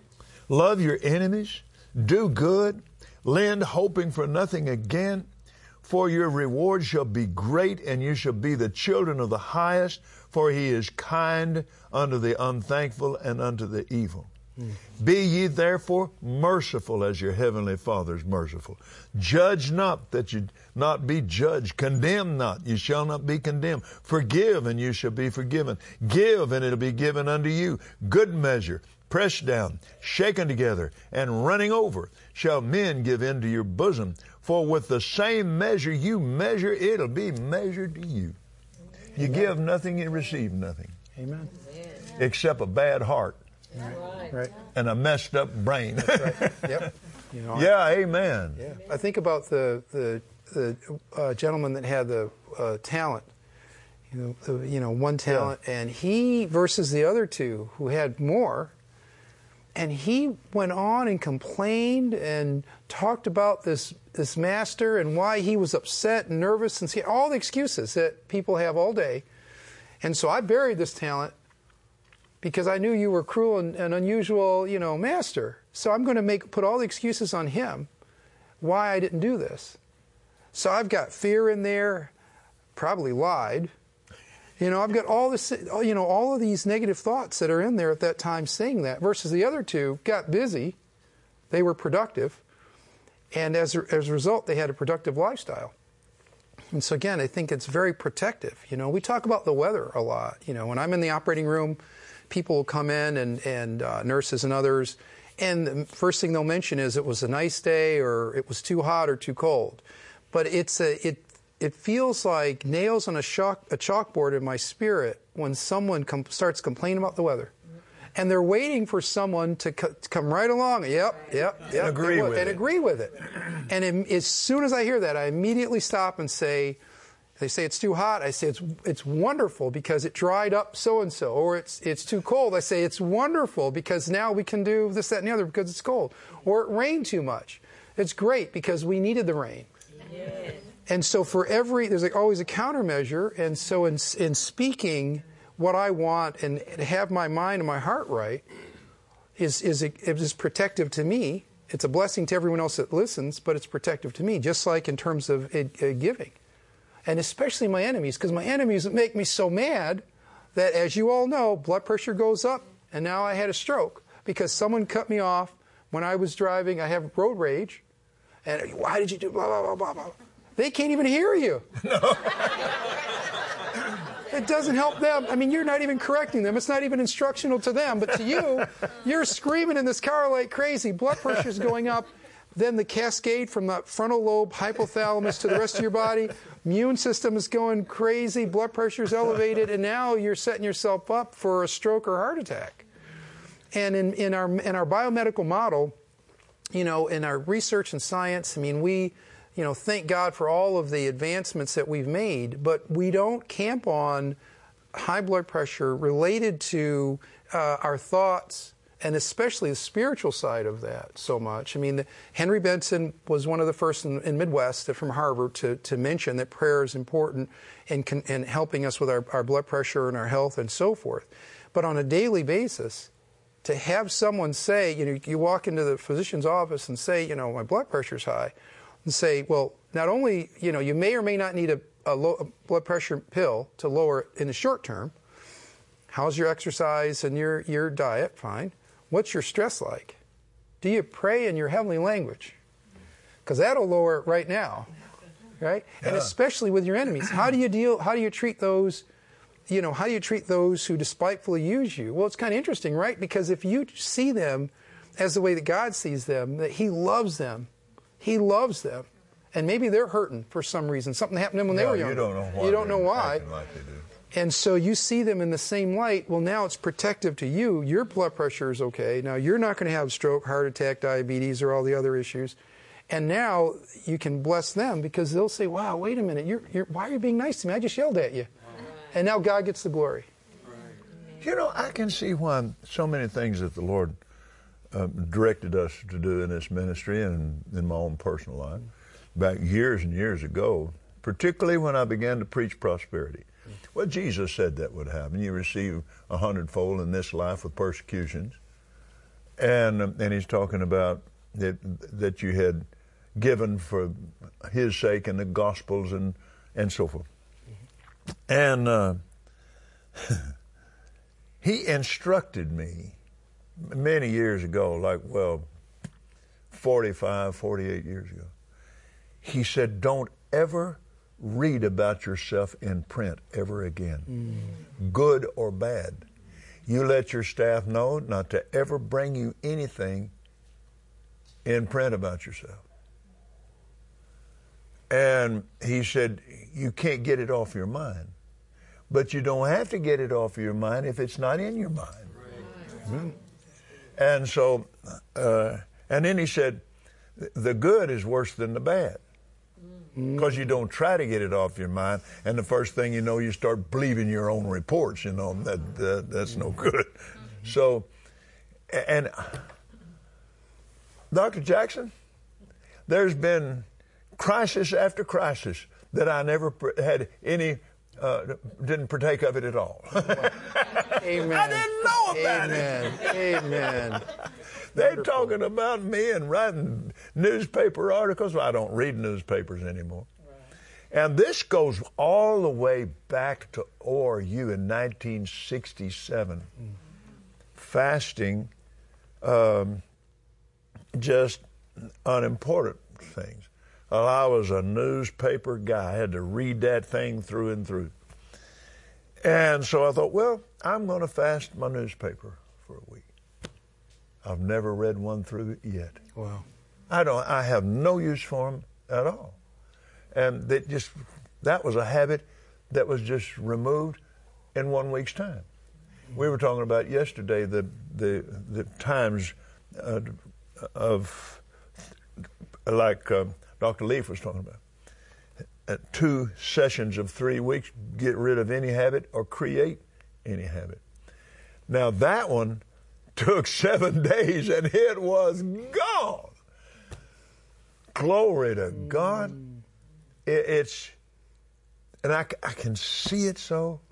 Love your enemies. Do good. Lend, hoping for nothing again. For your reward shall be great, and you shall be the children of the highest, for he is kind unto the unthankful and unto the evil. Mm. Be ye therefore merciful as your heavenly Father is merciful. Judge not, that you not be judged. Condemn not, you shall not be condemned. Forgive, and you shall be forgiven. Give, and it'll be given unto you. Good measure, pressed down, shaken together, and running over, shall men give into your bosom. For with the same measure you measure, it'll be measured to you. You Amen. Give nothing, you receive nothing. Amen. Except a bad heart. Right. Right. And a messed up brain. That's right. Yep. You know, yeah, I, amen. Yeah. I think about the the, the uh, gentleman that had the uh, talent. You know, the, you know, one talent, yeah. and he versus the other two who had more. And he went on and complained and talked about this this master and why he was upset and nervous and see all the excuses that people have all day. And so I buried this talent because I knew you were cruel and, and unusual, you know, master. So I'm going to make put all the excuses on him why I didn't do this. So I've got fear in there, probably lied. You know, I've got all this, you know, all of these negative thoughts that are in there at that time saying that, versus the other two got busy, they were productive, and as a, as a result, they had a productive lifestyle. And so again, I think it's very protective. You know, we talk about the weather a lot. You know, when I'm in the operating room, people will come in, and, and uh, nurses and others, and the first thing they'll mention is it was a nice day, or it was too hot or too cold. But it's a, it, It feels like nails on a, chalk, a chalkboard in my spirit when someone com- starts complaining about the weather. And they're waiting for someone to, co- to come right along. Yep, yep, yep. And agree and, with and it. agree with it. And it, as soon as I hear that, I immediately stop and say, they say it's too hot. I say it's it's wonderful because it dried up so-and-so. Or it's it's too cold. I say it's wonderful because now we can do this, that, and the other because it's cold. Or it rained too much. It's great because we needed the rain. Yes. And so for every, there's like always a countermeasure. And so in, in speaking what I want and have my mind and my heart right is, is, is protective to me. It's a blessing to everyone else that listens, but it's protective to me, just like in terms of it, uh, giving. And especially my enemies, because my enemies make me so mad that, as you all know, blood pressure goes up, and now I had a stroke because someone cut me off when I was driving. I have road rage. And why did you do blah, blah, blah, blah, blah. They can't even hear you. No. It doesn't help them. I mean, you're not even correcting them. It's not even instructional to them. But to you, you're screaming in this car like crazy. Blood pressure's going up. Then the cascade from the frontal lobe, hypothalamus to the rest of your body. Immune system is going crazy. Blood pressure's elevated. And now you're setting yourself up for a stroke or heart attack. And in, in our in our biomedical model, you know, in our research and science, I mean, we... You know, thank God for all of the advancements that we've made, but we don't camp on high blood pressure related to uh, our thoughts, and especially the spiritual side of that so much. I mean, the, Henry Benson was one of the first in, in Midwest from Harvard to, to mention that prayer is important in, in helping us with our, our blood pressure and our health and so forth. But on a daily basis, to have someone say, you know, you walk into the physician's office and say, you know, my blood pressure's high, and say, well, not only, you know, you may or may not need a, a, low, a blood pressure pill to lower it in the short term. How's your exercise and your, your diet? Fine. What's your stress like? Do you pray in your heavenly language? Because that'll lower it right now, right? Yeah. And especially with your enemies. How do you deal, how do you treat those, you know, how do you treat those who despitefully use you? Well, it's kind of interesting, right? Because if you see them as the way that God sees them, that He loves them, He loves them. And maybe they're hurting for some reason. Something happened to them when no, they were young. You don't know why. You don't know why. Like they do. And so you see them in the same light. Well, now it's protective to you. Your blood pressure is okay. Now you're not going to have stroke, heart attack, diabetes, or all the other issues. And now you can bless them because they'll say, wow, wait a minute, you're, you're, why are you being nice to me? I just yelled at you. Right. And now God gets the glory. Right. You know, I can see why so many things that the Lord um, directed us to do in this ministry and in my own personal life back years and years ago, particularly when I began to preach prosperity. Well, Jesus said that would happen. You receive a hundredfold in this life with persecutions. And, um, and he's talking about that, that you had given for his sake and the Gospels and, and so forth. Mm-hmm. And uh, he instructed me many years ago, like, well, forty-five, forty-eight years ago. He said, don't ever read about yourself in print ever again, mm. good or bad. You let your staff know not to ever bring you anything in print about yourself. And he said, you can't get it off your mind. But you don't have to get it off your mind if it's not in your mind. Right. Mm-hmm. And so, uh, and then he said, the good is worse than the bad. Because you don't try to get it off your mind, and the first thing you know, you start believing your own reports. You know that, that that's no good. So, and Doctor Jackson, there's been crisis after crisis that I never had any, uh, didn't partake of it at all. Amen. I didn't know about Amen. it. Amen. They're talking about me and writing newspaper articles. Well, I don't read newspapers anymore. Right. And this goes all the way back to O R U in nineteen sixty-seven. Mm-hmm. Fasting, um, just unimportant things. Well, I was a newspaper guy. I had to read that thing through and through. And so I thought, well, I'm going to fast my newspaper for a week. I've never read one through yet. Wow. I don't, I have no use for them at all. And that just, that was a habit that was just removed in one week's time. We were talking about yesterday the, the, the times uh, of, like uh, Doctor Leaf was talking about, uh, two sessions of three weeks, get rid of any habit or create any habit. Now that one took seven days and it was gone. Glory to God. It, it's, and I, I can see it so.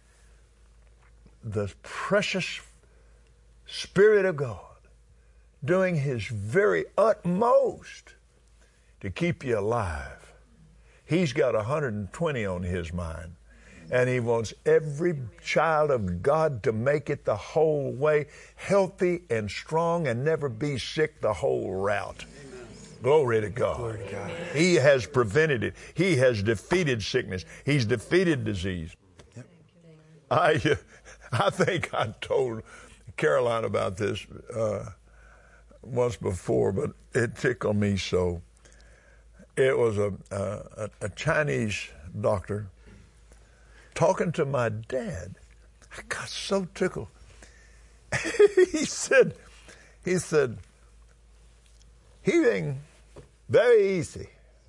The precious Spirit of God doing His very utmost to keep you alive. He's got one hundred twenty on His mind. And He wants every child of God to make it the whole way, healthy and strong, and never be sick the whole route. Amen. Glory to God. Glory to God. He has prevented it. He has defeated sickness. He's defeated disease. Yep. I, I think I told Caroline about this uh, once before, but it tickled me so. It was a, a, a Chinese doctor talking to my dad. I got so tickled. he said, he said, healing very easy.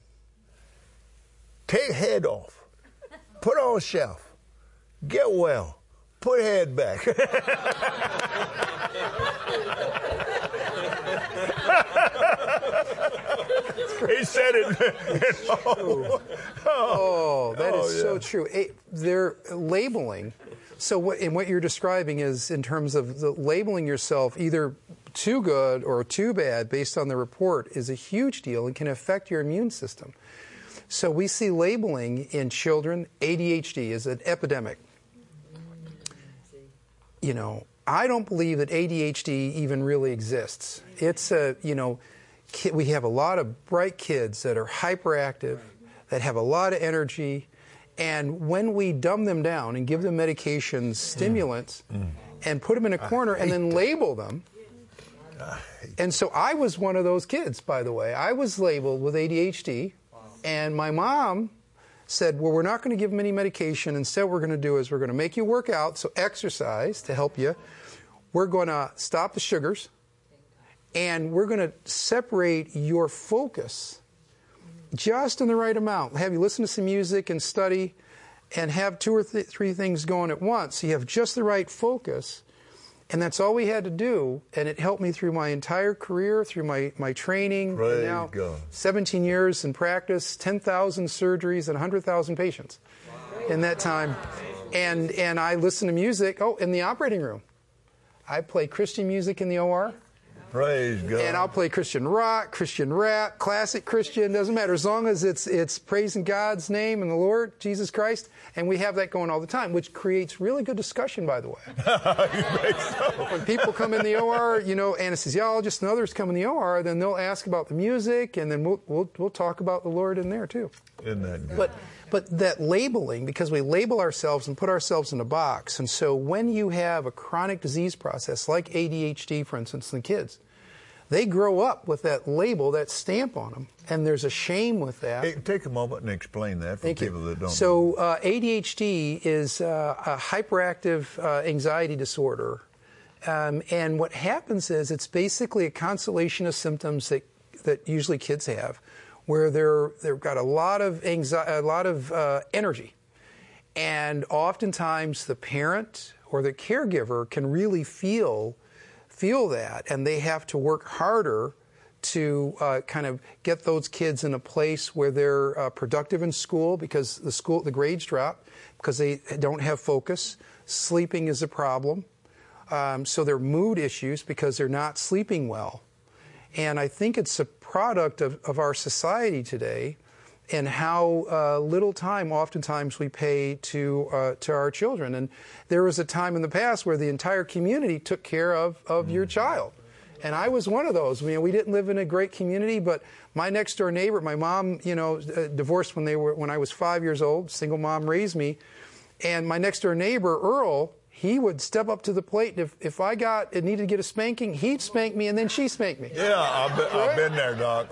Take head off, put on shelf, get well, put head back. He said it. oh, oh, that oh, is yeah. so true. It, they're labeling. So what, and what you're describing is in terms of the labeling yourself either too good or too bad based on the report is a huge deal and can affect your immune system. So we see labeling in children. A D H D is an epidemic. You know, I don't believe that A D H D even really exists. It's a, you know, we have a lot of bright kids that are hyperactive, that have a lot of energy, and when we dumb them down and give them medications, stimulants, mm. Mm. and put them in a corner and then that. label them, and so I was one of those kids, by the way. I was labeled with A D H D, wow. and my mom said, well, we're not going to give them any medication. Instead, what we're going to do is we're going to make you work out, so exercise to help you. We're going to stop the sugars, and we're going to separate your focus just in the right amount. Have you listen to some music and study and have two or th- three things going at once. So you have just the right focus. And that's all we had to do, and it helped me through my entire career, through my, my training. Praise now, God. seventeen years in practice, ten thousand surgeries, and one hundred thousand patients wow. in that time. And and I listen to music, oh, in the operating room. I play Christian music in the O R. Praise God. And I'll play Christian rock, Christian rap, classic Christian, doesn't matter, as long as it's it's praising God's name and the Lord, Jesus Christ, and we have that going all the time, which creates really good discussion, by the way. You think so? When people come in the O R, you know, anesthesiologists and others come in the O R, then they'll ask about the music, and then we'll we'll, we'll talk about the Lord in there, too. Isn't that good? But, but that labeling, because we label ourselves and put ourselves in a box, and so when you have a chronic disease process, like A D H D, for instance, in kids, they grow up with that label, that stamp on them, and there's a shame with that. Hey, take a moment and explain that for Thank people you. that don't So know. uh, A D H D is uh, a hyperactive uh, anxiety disorder, um, and what happens is it's basically a constellation of symptoms that that usually kids have, where they're they've got a lot of anxiety, a lot of uh, energy, and oftentimes the parent or the caregiver can really feel. feel that, and they have to work harder to uh, kind of get those kids in a place where they're uh, productive in school, because the school the grades drop because they don't have focus. Sleeping is a problem, um, so there are mood issues because they're not sleeping well. And I think it's a product of, of our society today, and how uh, little time oftentimes we pay to uh, to our children. And there was a time in the past where the entire community took care of, of your child. And I was one of those. I mean, we didn't live in a great community, but my next door neighbor, my mom, you know, uh, divorced when they were when I was five years old, single mom raised me. And my next door neighbor, Earl, he would step up to the plate. If if I got it needed to get a spanking, he'd spank me, and then she spanked me. Yeah, I've been, I've been there, Doc.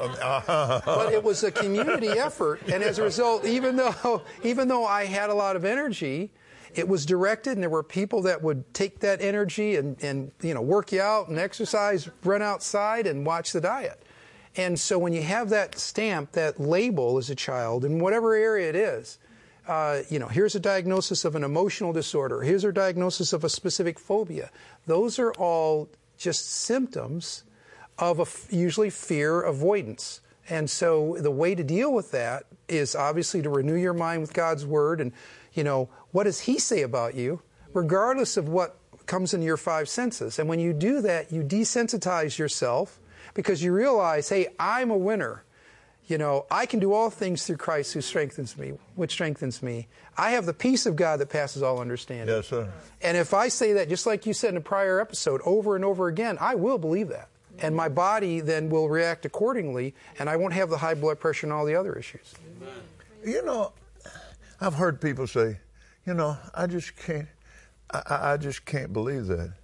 But it was a community effort, and as a result, even though even though I had a lot of energy, it was directed, and there were people that would take that energy and and you know work you out and exercise, run outside, and watch the diet. And so when you have that stamp, that label as a child, in whatever area it is. Uh, you know, here's a diagnosis of an emotional disorder. Here's a diagnosis of a specific phobia. Those are all just symptoms of a f- usually fear avoidance. And so the way to deal with that is obviously to renew your mind with God's Word and, you know, what does He say about you, regardless of what comes into your five senses. And when you do that, you desensitize yourself because you realize, hey, I'm a winner. You know, I can do all things through Christ who strengthens me, which strengthens me. I have the peace of God that passes all understanding. Yes, sir. And if I say that, just like you said in a prior episode, over and over again, I will believe that. And my body then will react accordingly, and I won't have the high blood pressure and all the other issues. Amen. You know, I've heard people say, you know, I just can't, I, I just can't believe that.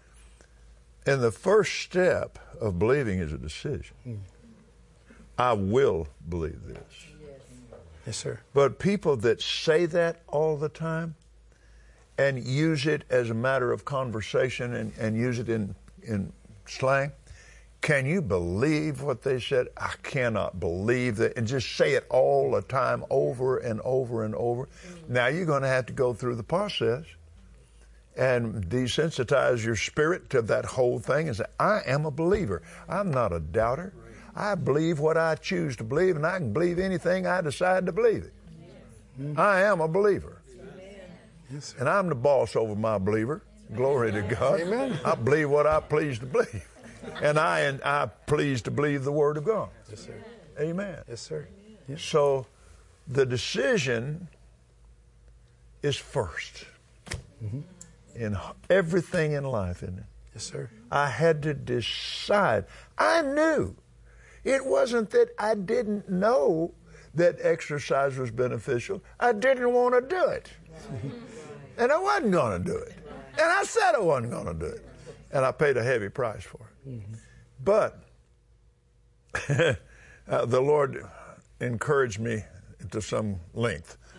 And the first step of believing is a decision. Mm. I will believe this. Yes, sir. But people that say that all the time and use it as a matter of conversation and, and use it in, in slang, can you believe what they said? I cannot believe that. And just say it all the time, over and over and over. Now you're going to have to go through the process and desensitize your spirit to that whole thing and say, I am a believer. I'm not a doubter. I believe what I choose to believe, and I can believe anything I decide to believe it. Mm-hmm. I am a believer. Yes, and I'm the boss over my believer. Glory to God. Amen. I believe what I please to believe. And I and I please to believe the Word of God. Yes, sir. Amen. Yes, sir. Yes. So the decision is first mm-hmm. in everything in life, isn't it? Yes, sir. I had to decide. I knew. It wasn't that I didn't know that exercise was beneficial. I didn't want to do it. And I wasn't going to do it. And I said I wasn't going to do it. And I paid a heavy price for it. Mm-hmm. But uh, the Lord encouraged me to some length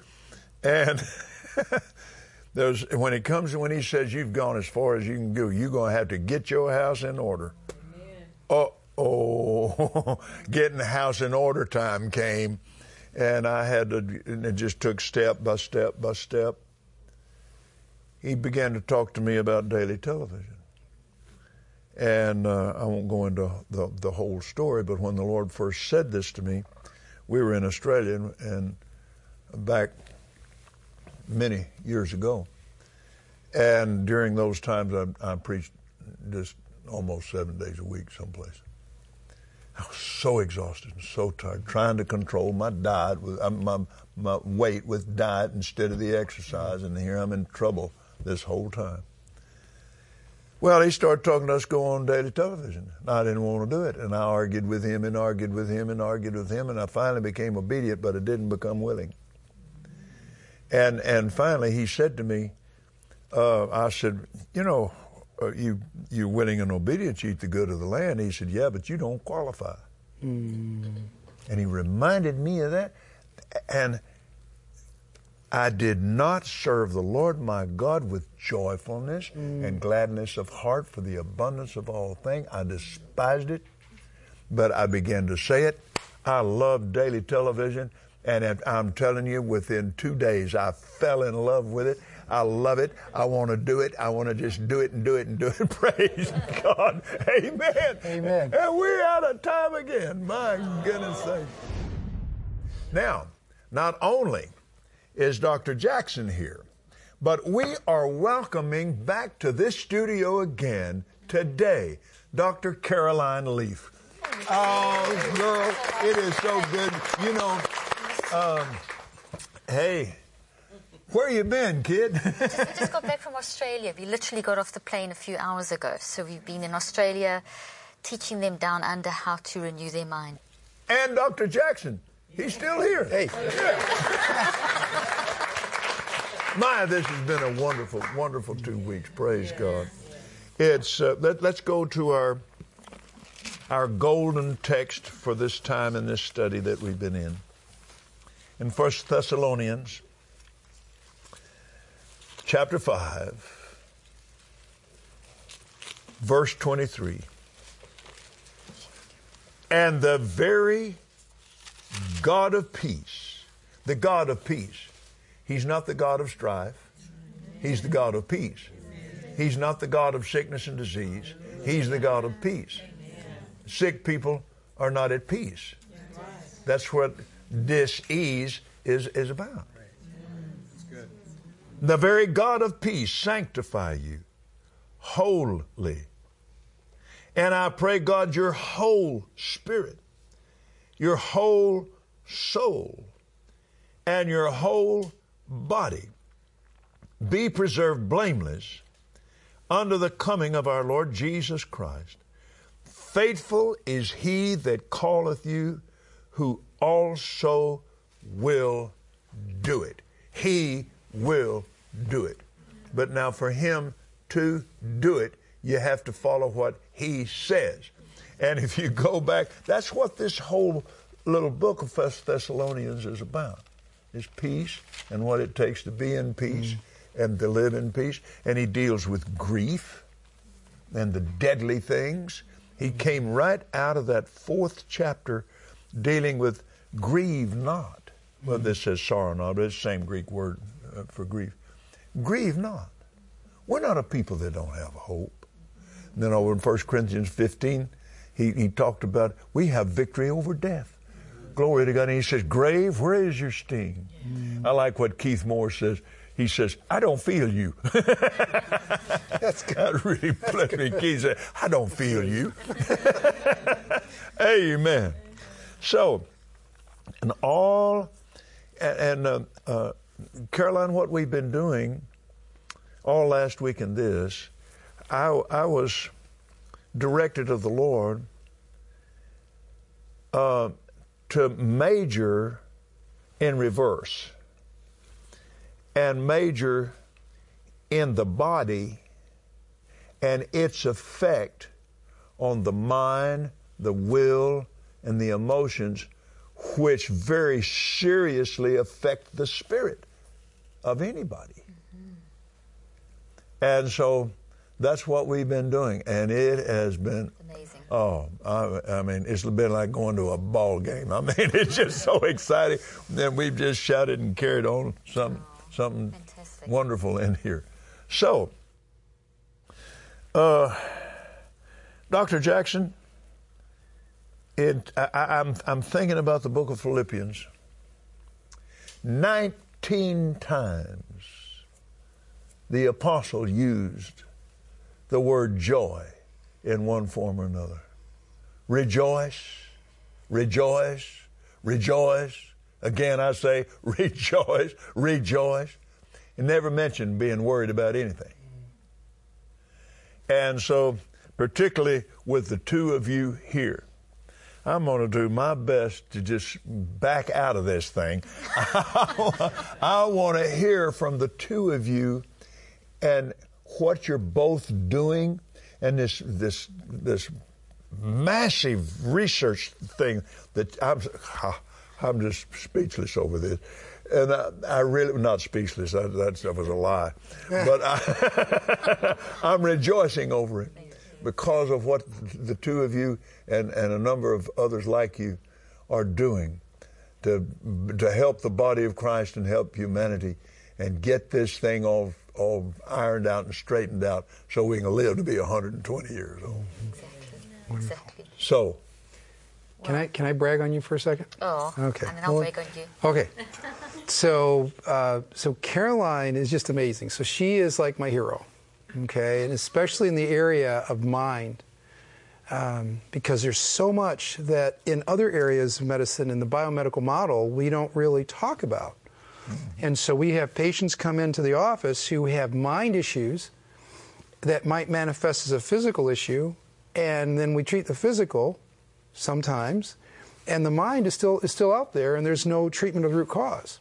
And there's, when it comes, when he says you've gone as far as you can go, you're going to have to get your house in order. Amen. Uh-oh. Getting the house in order time came. And I had to, and it just took step by step by step. He began to talk to me about daily television. And uh, I won't go into the, the whole story, but when the Lord first said this to me, we were in Australia and, and back many years ago. And during those times, I, I preached just almost seven days a week someplace. I was so exhausted and so tired, trying to control my diet, with, uh, my, my weight with diet instead of the exercise, and here I'm in trouble this whole time. Well, he started talking to us go on daily television. I didn't want to do it, and I argued with him and argued with him and argued with him, and I finally became obedient, but I didn't become willing. And and finally he said to me, uh, I said, you know, Uh, you, you're willing and obedient, you eat the good of the land. He said, yeah, but you don't qualify. Mm. And he reminded me of that. And I did not serve the Lord my God with joyfulness mm. and gladness of heart for the abundance of all things. I despised it, but I began to say it. I love daily television, and I'm telling you, within two days, I fell in love with it. I love it. I want to do it. I want to just do it and do it and do it. Praise God. Amen. Amen. And we're out of time again. My goodness sake. Now, not only is Doctor Jackson here, but we are welcoming back to this studio again today Doctor Caroline Leaf. Oh, girl, it is so good. You know, um, hey, where you been, kid? just, we just got back from Australia. We literally got off the plane a few hours ago. So we've been in Australia teaching them down under how to renew their mind. And Doctor Jackson, he's still here. Hey. Yeah. My, this has been a wonderful, wonderful two weeks. Praise yes. God. It's uh, let, let's go to our our golden text for this time in this study that we've been in. In First Thessalonians chapter five, verse twenty-three. And the very God of peace, the God of peace, He's not the God of strife. He's the God of peace. He's not the God of sickness and disease. He's the God of peace. Sick people are not at peace. That's what dis-ease is, is about. The very God of peace sanctify you wholly. And I pray, God, your whole spirit, your whole soul, and your whole body be preserved blameless unto the coming of our Lord Jesus Christ. Faithful is he that calleth you, who also will do it. He will do it. But now for him to do it, you have to follow what he says. And if you go back, that's what this whole little book of First Thessalonians is about, is peace and what it takes to be in peace mm. and to live in peace. And he deals with grief and the deadly things. He came right out of that fourth chapter dealing with grieve not. Well, this says sorrow not, but it's the same Greek word uh, for grief. Grieve not. We're not a people that don't have hope. And then over in First Corinthians fifteen, he, he talked about we have victory over death. Glory to God. And he says, grave, where is your sting? Mm. I like what Keith Moore says. He says, I don't feel you. That's God really blessed me. Keith said, I don't feel you. Amen. So, and all, and, and uh, uh, Caroline, what we've been doing all last week in this, I, I was directed of the Lord uh, to major in reverse and major in the body and its effect on the mind, the will, and the emotions, which very seriously affect the spirit. of anybody. Mm-hmm. And so that's what we've been doing, and it has been amazing. Oh, I, I mean, it's been like going to a ball game. I mean, it's just so exciting. And we've just shouted and carried on some, oh, something fantastic. Wonderful in here. So, uh, Doctor Jackson, it, I, I'm, I'm thinking about the book of Philippians. Nineteen times the apostle used the word joy in one form or another. Rejoice, rejoice, rejoice. Again, I say rejoice, rejoice. He never mentioned being worried about anything. And so, particularly with the two of you here, I'm going to do my best to just back out of this thing. I want to hear from the two of you and what you're both doing, and this this this massive research thing that I'm I'm just speechless over this, and I, I really not speechless. That that was a lie, but I, I'm rejoicing over it because of what the two of you and and a number of others like you are doing to to help the body of Christ and help humanity and get this thing all all ironed out and straightened out so we can live to be one hundred twenty years old. Exactly. Exactly. So, can I can I brag on you for a second? Oh, okay. And then I'll well, brag on you. Okay. So, uh, so Caroline is just amazing. So she is like my hero, okay, and especially in the area of mind, um, because there's so much that in other areas of medicine in the biomedical model we don't really talk about. And so we have patients come into the office who have mind issues that might manifest as a physical issue, and then we treat the physical sometimes, and the mind is still is still out there, and there's no treatment of the root cause.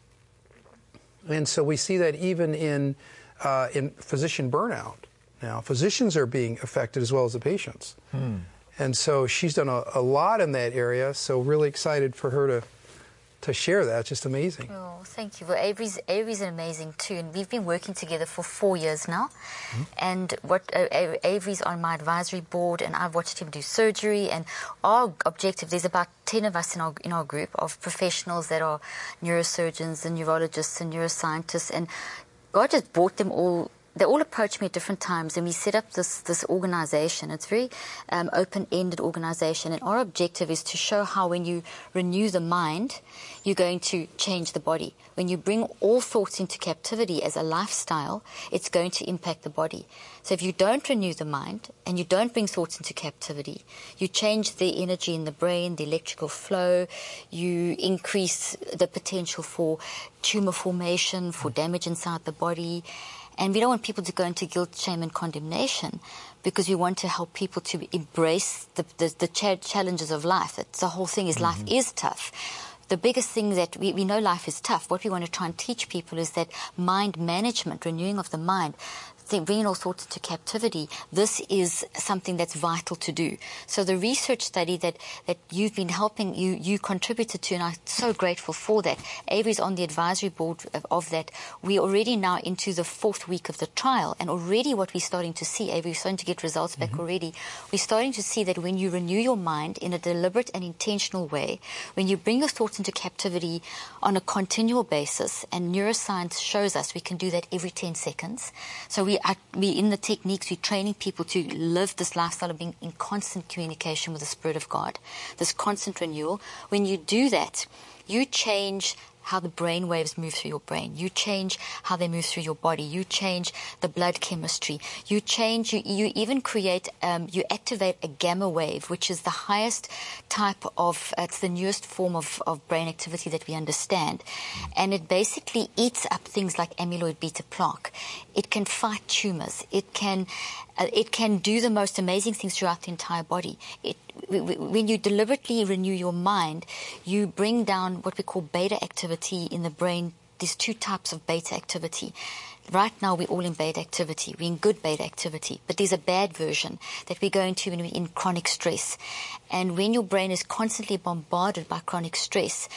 And so we see that even in uh, in physician burnout. Now, physicians are being affected as well as the patients. Hmm. And so she's done a, a lot in that area, so really excited for her to to share that. It's just amazing. Oh, thank you. Well, Avery's, Avery's amazing too, and we've been working together for four years now. Mm-hmm. And what uh, Avery's on my advisory board, and I've watched him do surgery. And our objective, there's about ten of us in our in our group of professionals that are neurosurgeons and neurologists and neuroscientists, and God just brought them all. They all approach me at different times, and we set up this this organization. It's a very um, open-ended organization, and our objective is to show how when you renew the mind, you're going to change the body. When you bring all thoughts into captivity as a lifestyle, it's going to impact the body. So if you don't renew the mind and you don't bring thoughts into captivity, you change the energy in the brain, the electrical flow, you increase the potential for tumor formation, for damage inside the body. And we don't want people to go into guilt, shame, and condemnation, because we want to help people to embrace the, the, the ch- challenges of life. It's, the whole thing is mm-hmm. life is tough. The biggest thing that we, we know life is tough. What we want to try and teach people is that mind management, renewing of the mind, bringing all thoughts into captivity, this is something that's vital to do. So the research study that, that you've been helping, you, you contributed to, and I'm so grateful for that. Avery's on the advisory board of, of that. We're already now into the fourth week of the trial, and already what we're starting to see, Avery's starting to get results back mm-hmm. already, we're starting to see that when you renew your mind in a deliberate and intentional way, when you bring your thoughts into captivity on a continual basis, and neuroscience shows us we can do that every ten seconds. So we I, we in the techniques, we're training people to live this lifestyle of being in constant communication with the Spirit of God, this constant renewal. When you do that, you change how the brain waves move through your brain. You change how they move through your body. You change the blood chemistry. You change, you, you even create, um, you activate a gamma wave, which is the highest type of, uh, it's the newest form of, of brain activity that we understand. And it basically eats up things like amyloid beta plaque. It can fight tumors. It can, uh, it can do the most amazing things throughout the entire body. It, when you deliberately renew your mind, you bring down what we call beta activity in the brain. There's two types of beta activity. Right now, we're all in beta activity. We're in good beta activity. But there's a bad version that we go into when we're in chronic stress. And when your brain is constantly bombarded by chronic stress,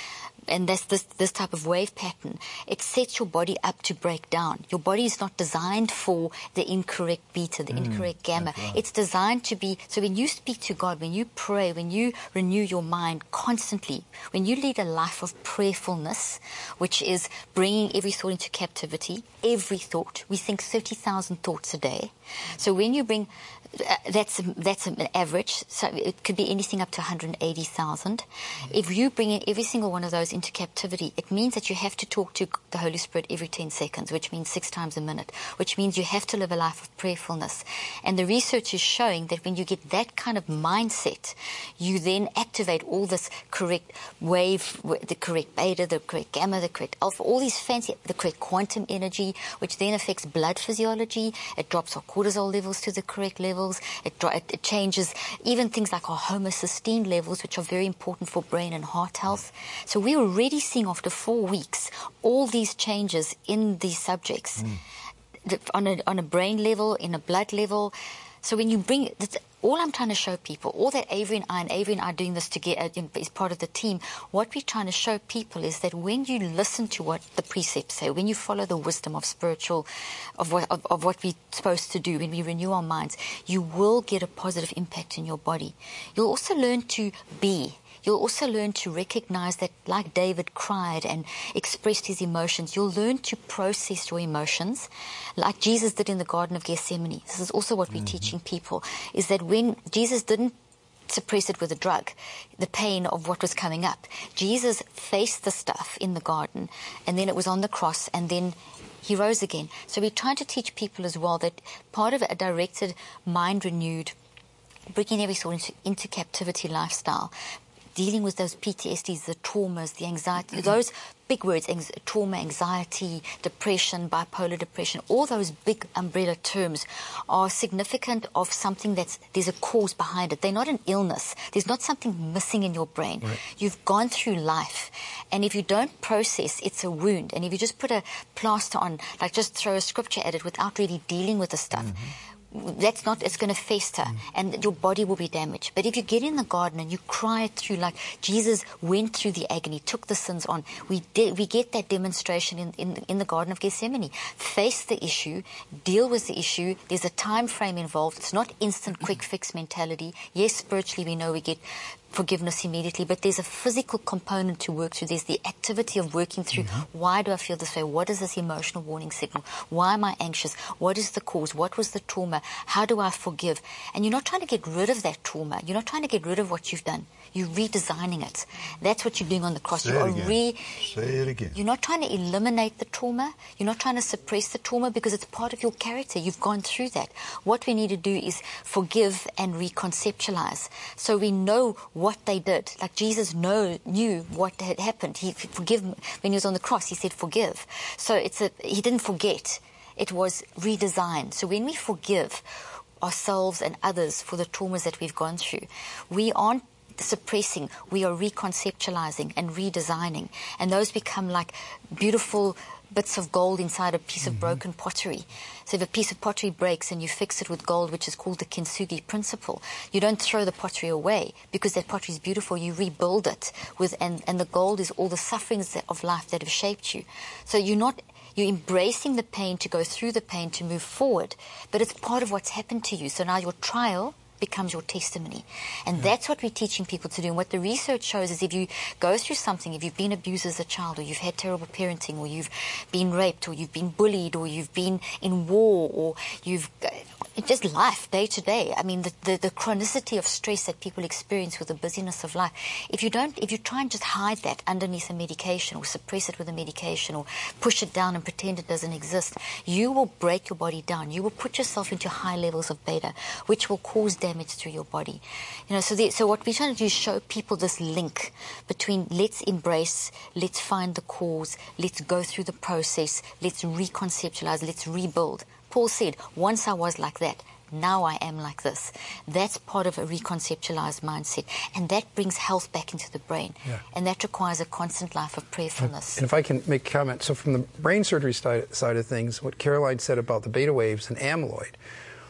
and that's this, this type of wave pattern, it sets your body up to break down. Your body is not designed for the incorrect beta, the mm, incorrect gamma. Right. It's designed to be, so when you speak to God, when you pray, when you renew your mind constantly, when you lead a life of prayerfulness, which is bringing every thought into captivity, every thought, we think thirty thousand thoughts a day. So when you bring, uh, that's that's an average, so it could be anything up to one hundred eighty thousand. If you bring in every single one of those into captivity, it means that you have to talk to the Holy Spirit every ten seconds, which means six times a minute, which means you have to live a life of prayerfulness. And the research is showing that when you get that kind of mindset, you then activate all this correct wave, the correct beta, the correct gamma, the correct alpha, all these fancy, the correct quantum energy, which then affects blood physiology. It drops our cortisol levels to the correct levels. It, it, it changes even things like our homocysteine levels, which are very important for brain and heart health. So we're already seeing after four weeks all these changes in these subjects mm. on a, on a brain level, in a blood level. So when you bring it, all I'm trying to show people, all that Avery and I, and Avery and I are doing this together as part of the team, what we're trying to show people is that when you listen to what the precepts say, when you follow the wisdom of spiritual, of what, of, of what we're supposed to do, when we renew our minds, you will get a positive impact in your body. You'll also learn to be. You'll also learn to recognize that, like David cried and expressed his emotions, you'll learn to process your emotions like Jesus did in the Garden of Gethsemane. This is also what we're mm-hmm. teaching people, is that when Jesus didn't suppress it with a drug, the pain of what was coming up, Jesus faced the stuff in the garden, and then it was on the cross, and then he rose again. So we're trying to teach people as well that part of a directed, mind-renewed, bringing every thought into, into captivity lifestyle, dealing with those P T S Ds, the traumas, the anxiety, mm-hmm. those big words, ang- trauma, anxiety, depression, bipolar depression, all those big umbrella terms are significant of something that's, there's a cause behind it. They're not an illness. There's not something missing in your brain. Right. You've gone through life. And if you don't process, it's a wound. And if you just put a plaster on, like just throw a scripture at it without really dealing with the stuff, mm-hmm. that's not, it's going to fester mm. and your body will be damaged. But if you get in the garden and you cry it through, like Jesus went through the agony, took the sins on, we did, we get that demonstration in, in, in the Garden of Gethsemane. Face the issue, deal with the issue. There's a time frame involved. It's not instant quick fix mentality. Yes, spiritually we know we get forgiveness immediately, but there's a physical component to work through. There's the activity of working through, mm-hmm. why do I feel this way? What is this emotional warning signal? Why am I anxious? What is the cause? What was the trauma? How do I forgive? And you're not trying to get rid of that trauma. You're not trying to get rid of what you've done. You're redesigning it. That's what you're doing on the cross. Say you it are again. re- Say it again. You're not trying to eliminate the trauma. You're not trying to suppress the trauma because it's part of your character. You've gone through that. What we need to do is forgive and reconceptualize. So we know what they did. Like Jesus know, knew what had happened. He forgive when he was on the cross. He said forgive. So it's a, he didn't forget. It was redesigned. So when we forgive ourselves and others for the traumas that we've gone through, we aren't suppressing, we are reconceptualizing and redesigning, and those become like beautiful bits of gold inside a piece mm-hmm. of broken pottery. So if a piece of pottery breaks and you fix it with gold, which is called the kintsugi principle, you don't throw the pottery away because that pottery is beautiful. You rebuild it with, and, and the gold is all the sufferings of life that have shaped you. So you're not, you're embracing the pain to go through the pain to move forward, but it's part of what's happened to you. So now your trial becomes your testimony. And yeah. that's what we're teaching people to do. And what the research shows is if you go through something, if you've been abused as a child, or you've had terrible parenting, or you've been raped, or you've been bullied, or you've been in war, or you've just life day to day. I mean, the, the, the chronicity of stress that people experience with the busyness of life. If you don't, if you try and just hide that underneath a medication, or suppress it with a medication, or push it down and pretend it doesn't exist, you will break your body down. You will put yourself into high levels of beta, which will cause damage through your body. You know, so the, so what we're trying to do is show people this link between let's embrace, let's find the cause, let's go through the process, let's reconceptualize, let's rebuild. Paul said, once I was like that, now I am like this. That's part of a reconceptualized mindset. And that brings health back into the brain. Yeah. And that requires a constant life of prayerfulness. And if I can make a comment, so from the brain surgery side of things, what Caroline said about the beta waves and amyloid,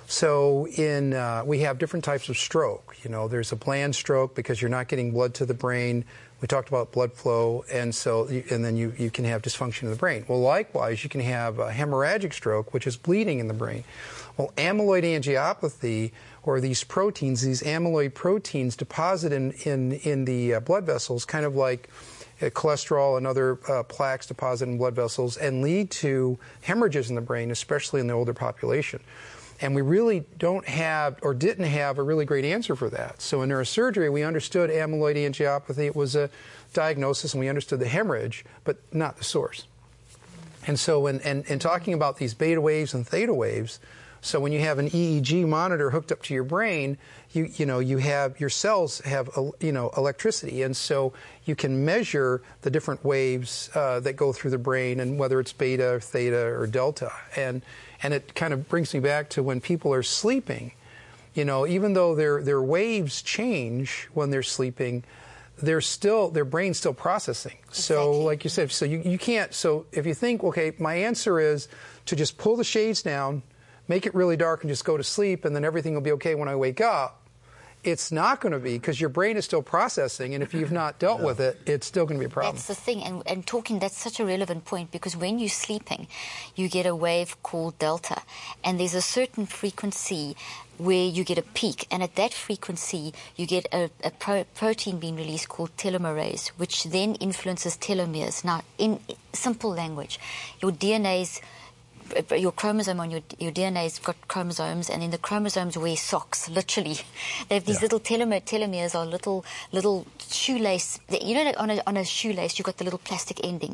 So in uh, we have different types of stroke. You know, there's a bland stroke because you're not getting blood to the brain. We talked about blood flow, and so and then you, you can have dysfunction in the brain. Well, likewise, you can have a hemorrhagic stroke, which is bleeding in the brain. Well, amyloid angiopathy, or these proteins, these amyloid proteins deposit in, in, in the uh, blood vessels, kind of like uh, cholesterol and other uh, plaques deposit in blood vessels, and lead to hemorrhages in the brain, especially in the older population. And we really don't have, or didn't have, a really great answer for that. So in neurosurgery, we understood amyloid angiopathy. It was a diagnosis, and we understood the hemorrhage, but not the source. And so in, in, in talking about these beta waves and theta waves, so when you have an E E G monitor hooked up to your brain, you you know you have your cells have you know electricity, and so you can measure the different waves uh, that go through the brain, and whether it's beta or theta or delta, and and it kind of brings me back to when people are sleeping. You know, even though their their waves change when they're sleeping, they're still their brain's still processing. So, exactly. like you said, so you you can't. So if you think, okay, my answer is to just pull the shades down, make it really dark, and just go to sleep, and then everything will be okay when I wake up. It's not going to be, because your brain is still processing, and if you've not dealt yeah. with it, it's still going to be a problem. That's the thing, and, and talking, that's such a relevant point, because when you're sleeping, you get a wave called delta, and there's a certain frequency where you get a peak, and at that frequency, you get a, a pro protein being released called telomerase, which then influences telomeres. Now, in simple language, your D N A's your chromosome on your, your D N A's got chromosomes, and then the chromosomes wear socks, literally. They have these yeah. little telomere, telomeres are little little shoelace. You know, on a, on a shoelace, you've got the little plastic ending.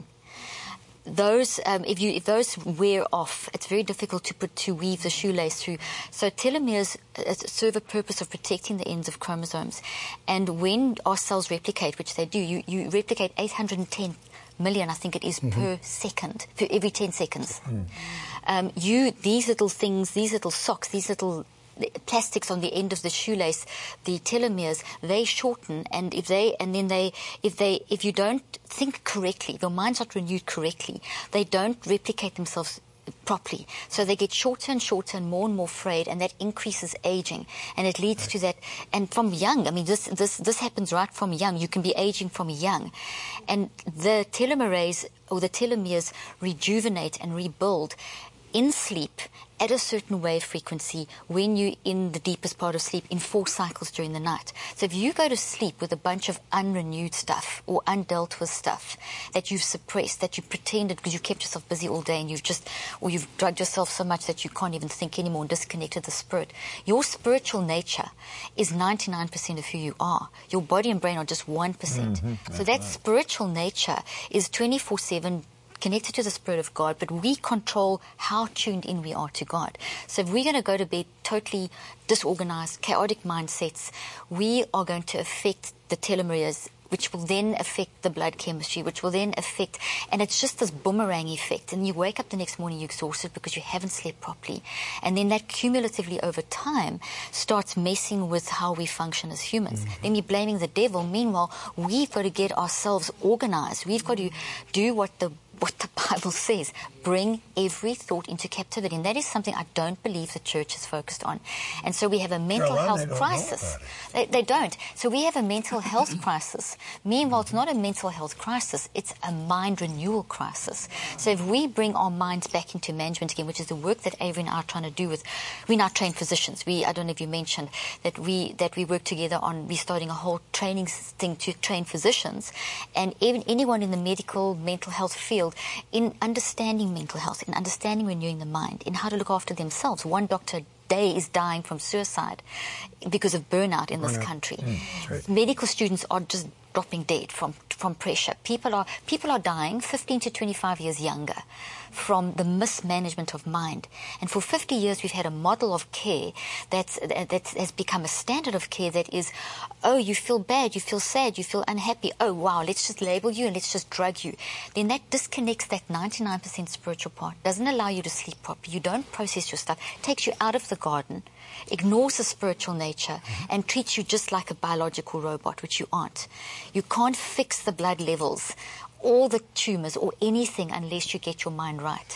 Those, um, if you if those wear off, it's very difficult to put to weave the shoelace through. So telomeres uh, serve a purpose of protecting the ends of chromosomes. And when our cells replicate, which they do, you, you replicate eight hundred ten million, I think it is, mm-hmm. per second, for every ten seconds. Mm. Um, you, these little things, these little socks, these little plastics on the end of the shoelace, the telomeres, they shorten, and if they, and then they, if they, if you don't think correctly, if your mind's not renewed correctly, they don't replicate themselves properly. So they get shorter and shorter and more and more frayed, and that increases aging, and it leads right. to that. And from young, I mean, this this this happens right from young. You can be aging from young, and the telomerase or the telomeres rejuvenate and rebuild in sleep at a certain wave frequency when you're in the deepest part of sleep, in four cycles during the night. So if you go to sleep with a bunch of unrenewed stuff or undealt with stuff that you've suppressed, that you pretended because you kept yourself busy all day, and you've just, or you've drugged yourself so much that you can't even think anymore and disconnected the spirit, your spiritual nature is ninety-nine percent of who you are. Your body and brain are just one percent. Mm-hmm. So that right. spiritual nature is twenty-four seven connected to the Spirit of God, but we control how tuned in we are to God. So if we're going to go to bed totally disorganized, chaotic mindsets, we are going to affect the telomeres, which will then affect the blood chemistry, which will then affect, and it's just this boomerang effect. And you wake up the next morning, you're exhausted because you haven't slept properly. And then that cumulatively over time starts messing with how we function as humans. Mm-hmm. Then you're blaming the devil. Meanwhile, we've got to get ourselves organized. We've got to do what the what the Bible says, bring every thought into captivity. And that is something I don't believe the church is focused on. And so we have a mental Caroline, health they crisis. They, they don't. So we have a mental health crisis. Meanwhile, it's not a mental health crisis, it's a mind renewal crisis. So if we bring our minds back into management again, which is the work that Avery and I are trying to do with, we now train physicians. We, I don't know if you mentioned that we, that we work together on restarting a whole training thing to train physicians, and even anyone in the medical, mental health field, in understanding mental health, in understanding renewing the mind, in how to look after themselves. One doctor a day is dying from suicide because of burnout in this country. Mm, right. Medical students are just dropping dead from from pressure. People are people are dying fifteen to twenty-five years younger from the mismanagement of mind. And for fifty years, we've had a model of care that's, that has become a standard of care that is, oh, you feel bad, you feel sad, you feel unhappy. Oh, wow, let's just label you and let's just drug you. Then that disconnects that ninety-nine percent spiritual part, doesn't allow you to sleep properly. You don't process your stuff, takes you out of the garden, ignores the spiritual nature, and treats you just like a biological robot, which you aren't. You can't fix the blood levels, all the tumors or anything unless you get your mind right.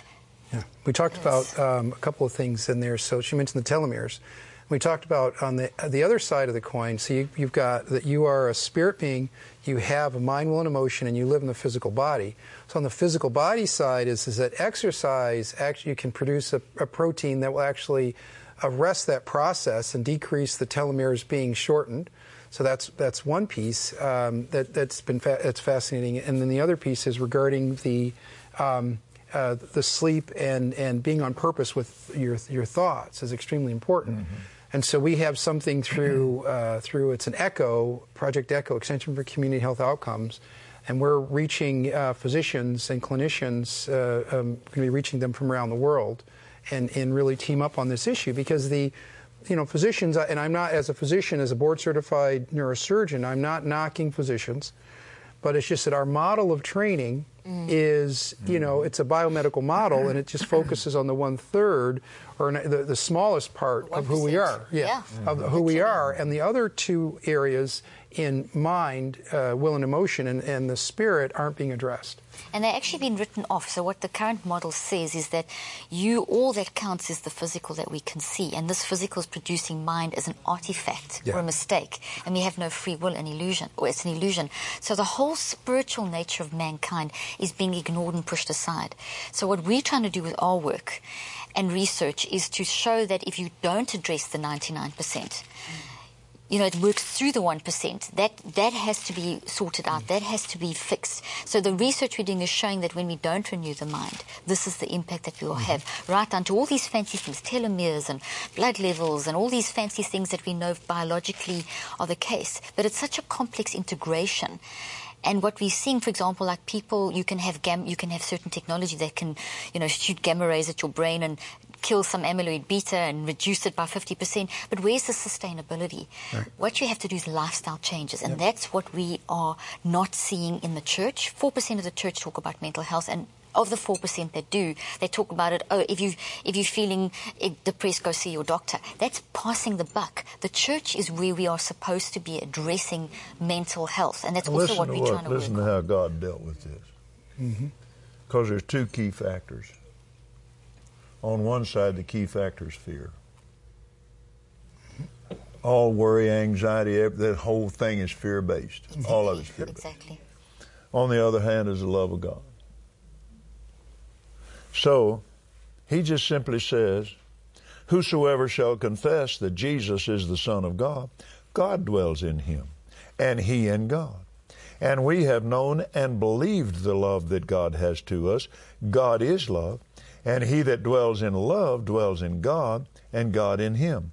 Yeah. We talked Yes. about um, a couple of things in there. So she mentioned the telomeres. We talked about on the the other side of the coin, so you, you've got that you are a spirit being, you have a mind, will, and emotion, and you live in the physical body. So on the physical body side is, is that exercise, actually you can produce a, a protein that will actually arrest that process and decrease the telomeres being shortened. So that's that's one piece um, that, that's been fa- that's fascinating. And then the other piece is regarding the um, uh, the sleep and, and being on purpose with your your thoughts is extremely important. Mm-hmm. And so we have something through uh, through it's an ECHO, Project ECHO, Extension for Community Health Outcomes, and we're reaching uh, physicians and clinicians, uh, um, going to be reaching them from around the world, and, and really team up on this issue because the, you know, physicians, and I'm not, as a physician, as a board-certified neurosurgeon, I'm not knocking physicians, but it's just that our model of training mm. is, you know, it's a biomedical model, and it just focuses on the one-third, or the, the smallest part of who we are. Yeah, yeah. Mm-hmm. Of who we are. And the other two areas in mind, uh, will and emotion, and, and the spirit aren't being addressed. And they've actually been written off. So what the current model says is that you, all that counts is the physical that we can see. And this physical is producing mind as an artifact yeah. or a mistake. And we have no free will and illusion, or it's an illusion. So the whole spiritual nature of mankind is being ignored and pushed aside. So what we're trying to do with our work and research is to show that if you don't address the ninety-nine percent, you know, it works through the one percent. That that has to be sorted out. That has to be fixed. So the research we're doing is showing that when we don't renew the mind, this is the impact that we will have. Right down to all these fancy things, telomeres and blood levels and all these fancy things that we know biologically are the case. But it's such a complex integration. And what we're seeing, for example, like people, you can have gam- you can have certain technology that can, you know, shoot gamma rays at your brain and kill some amyloid beta and reduce it by fifty percent. But where's the sustainability? Right. What you have to do is lifestyle changes, and yep. that's what we are not seeing in the church. four percent of the church talk about mental health, and of the four percent that do, they talk about it, oh, if, you, if you're feeling depressed, go see your doctor. That's passing the buck. The church is where we are supposed to be addressing mental health, and that's also what we're what, trying to listen work to on. how God dealt with this. Because mm-hmm. there's two key factors. On one side, the key factor is fear. All worry, anxiety, that whole thing is fear-based. Exactly. All of it's fear-based. Exactly. On the other hand is the love of God. So, he just simply says, whosoever shall confess that Jesus is the Son of God, God dwells in him, and he in God. And we have known and believed the love that God has to us. God is love, and he that dwells in love dwells in God, and God in him.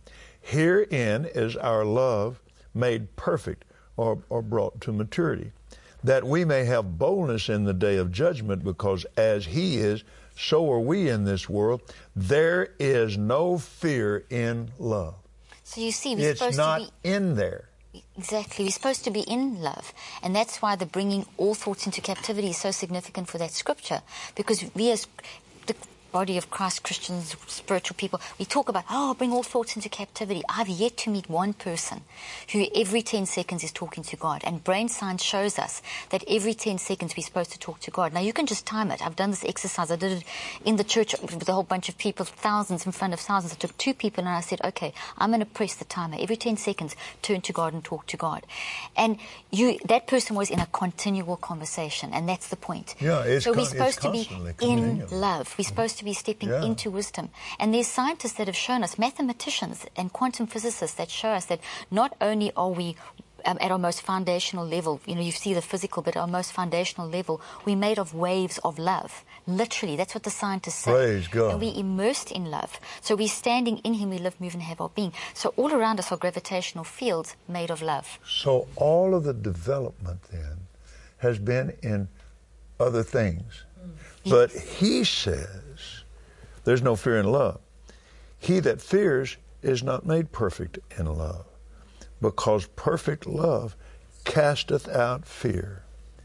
Herein is our love made perfect, or, or brought to maturity, that we may have boldness in the day of judgment, because as he is, so are we in this world. There is no fear in love. So you see, we're it's supposed not to be in there. Exactly. We're supposed to be in love. And that's why the bringing all thoughts into captivity is so significant for that scripture. Because we as the body of Christ, Christians, spiritual people, we talk about, oh, bring all thoughts into captivity. I've yet to meet one person who every ten seconds is talking to God. And brain science shows us that every ten seconds we're supposed to talk to God. Now, you can just time it. I've done this exercise. I did it in the church with a whole bunch of people, thousands in front of thousands. I took two people and I said, okay, I'm going to press the timer. Every ten seconds, turn to God and talk to God. And you, that person was in a continual conversation, and that's the point. Yeah, it's so we're con- supposed to be continual. in love. We're supposed to be stepping yeah. into wisdom. And there's scientists that have shown us, mathematicians and quantum physicists that show us that not only are we um, at our most foundational level, you know, you see the physical, but at our most foundational level, we're made of waves of love. Literally, that's what the scientists say. Praise God. And we're immersed in love. So we're standing in him, we live, move, and have our being. So all around us are gravitational fields made of love. So all of the development then has been in other things. Mm. But he says, there's no fear in love. He that fears is not made perfect in love, because perfect love casteth out fear.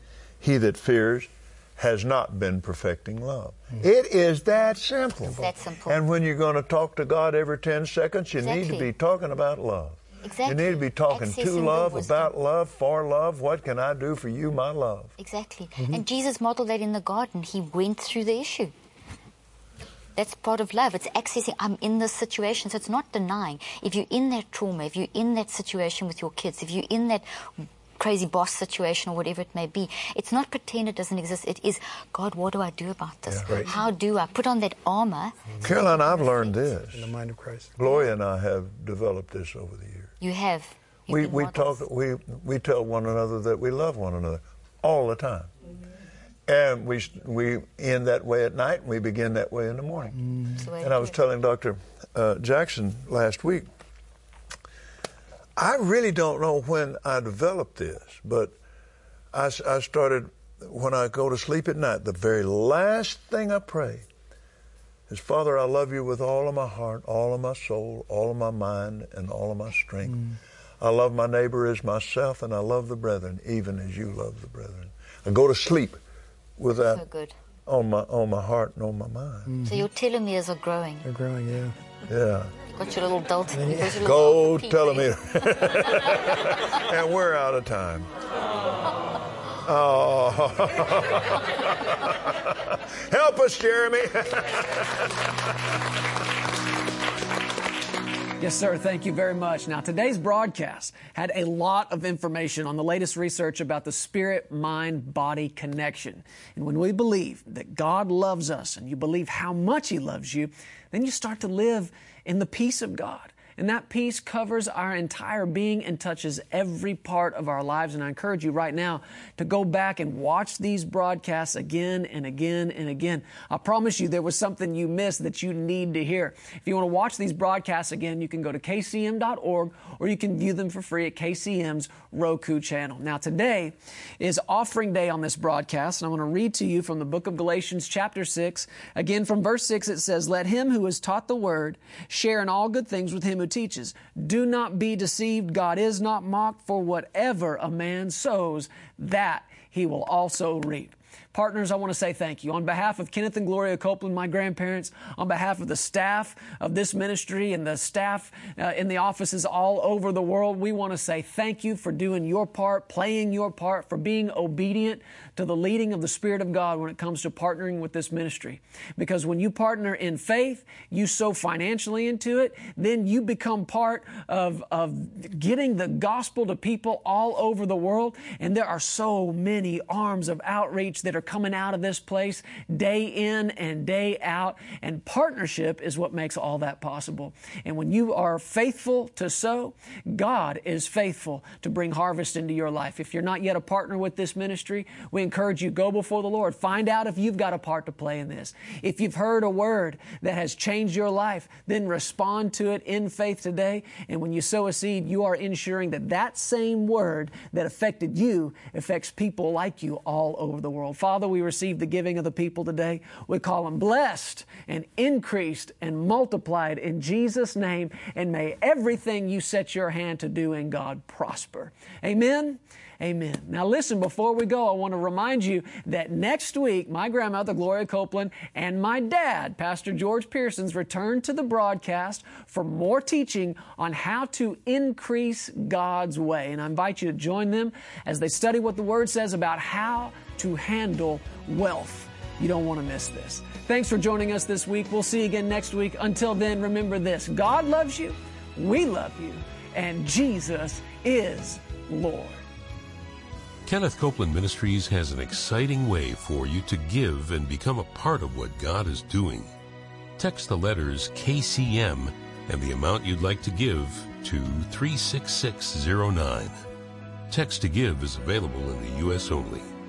He that fears has not been perfecting love. Mm-hmm. It is that simple. It's that simple. And when you're going to talk to God every ten seconds, you exactly. need to be talking about love. Exactly. You need to be talking Accessing to love, wisdom. about love, for love. What can I do for you, my love? Exactly. Mm-hmm. And Jesus modeled that in the garden. He went through the issue. That's part of love. It's accessing, I'm in this situation. So it's not denying. If you're in that trauma, if you're in that situation with your kids, if you're in that crazy boss situation or whatever it may be, it's not pretend it doesn't exist. It is, God, what do I do about this? Yeah, right. How do I put on that armor? Caroline, I've learned this. In the mind of Christ. Gloria and I have developed this over the years. You have. You've We been we models. talk we we tell one another that we love one another all the time, and we we end that way at night and we begin that way in the morning. It's the way And I to was do it. telling Doctor Uh, Jackson last week, I really don't know when I developed this, but I, s- I started, when I go to sleep at night, the very last thing I pray is, Father, I love you with all of my heart, all of my soul, all of my mind, and all of my strength. Mm. I love my neighbor as myself, and I love the brethren, even as you love the brethren. I go to sleep with that So good. on my on my heart and on my mind. Mm-hmm. So your telomeres are growing. They're growing, yeah. Yeah. You've got your little delta. you've got your Go little telomere. And we're out of time. Oh. Help us, Jeremy. Yes, sir. Thank you very much. Now, today's broadcast had a lot of information on the latest research about the spirit-mind-body connection. And when we believe that God loves us and you believe how much He loves you, then you start to live in the peace of God. And that peace covers our entire being and touches every part of our lives. And I encourage you right now to go back and watch these broadcasts again and again and again. I promise you there was something you missed that you need to hear. If you want to watch these broadcasts again, you can go to K C M dot org or you can view them for free at K C M's Roku channel. Now today is offering day on this broadcast, and I want to read to you from the book of Galatians chapter six. Again, from verse six it says, "Let him who is taught the word share in all good things with him who teaches. Do not be deceived. God is not mocked, for whatever a man sows, that he will also reap." Partners, I want to say thank you. On behalf of Kenneth and Gloria Copeland, my grandparents, on behalf of the staff of this ministry and the staff uh, in the offices all over the world, we want to say thank you for doing your part, playing your part, for being obedient to the leading of the Spirit of God when it comes to partnering with this ministry. Because when you partner in faith, you sow financially into it, then you become part of, of getting the gospel to people all over the world. And there are so many arms of outreach that are coming out of this place day in and day out. And partnership is what makes all that possible. And when you are faithful to sow, God is faithful to bring harvest into your life. If you're not yet a partner with this ministry, we encourage you, go before the Lord. Find out if you've got a part to play in this. If you've heard a word that has changed your life, then respond to it in faith today. And when you sow a seed, you are ensuring that that same word that affected you affects people like you all over the world. Father, we receive the giving of the people today. We call them blessed and increased and multiplied in Jesus' name. And may everything you set your hand to do in God prosper. Amen. Amen. Now listen, before we go, I want to remind you that next week, my grandmother, Gloria Copeland, and my dad, Pastor George Pearsons, return to the broadcast for more teaching on how to increase God's way. And I invite you to join them as they study what the Word says about how to handle wealth. You don't want to miss this. Thanks for joining us this week. We'll see you again next week. Until then, remember this: God loves you, we love you, and Jesus is Lord. Kenneth Copeland Ministries has an exciting way for you to give and become a part of what God is doing. Text the letters K C M and the amount you'd like to give to three six six zero nine. Text to give is available in the U S only.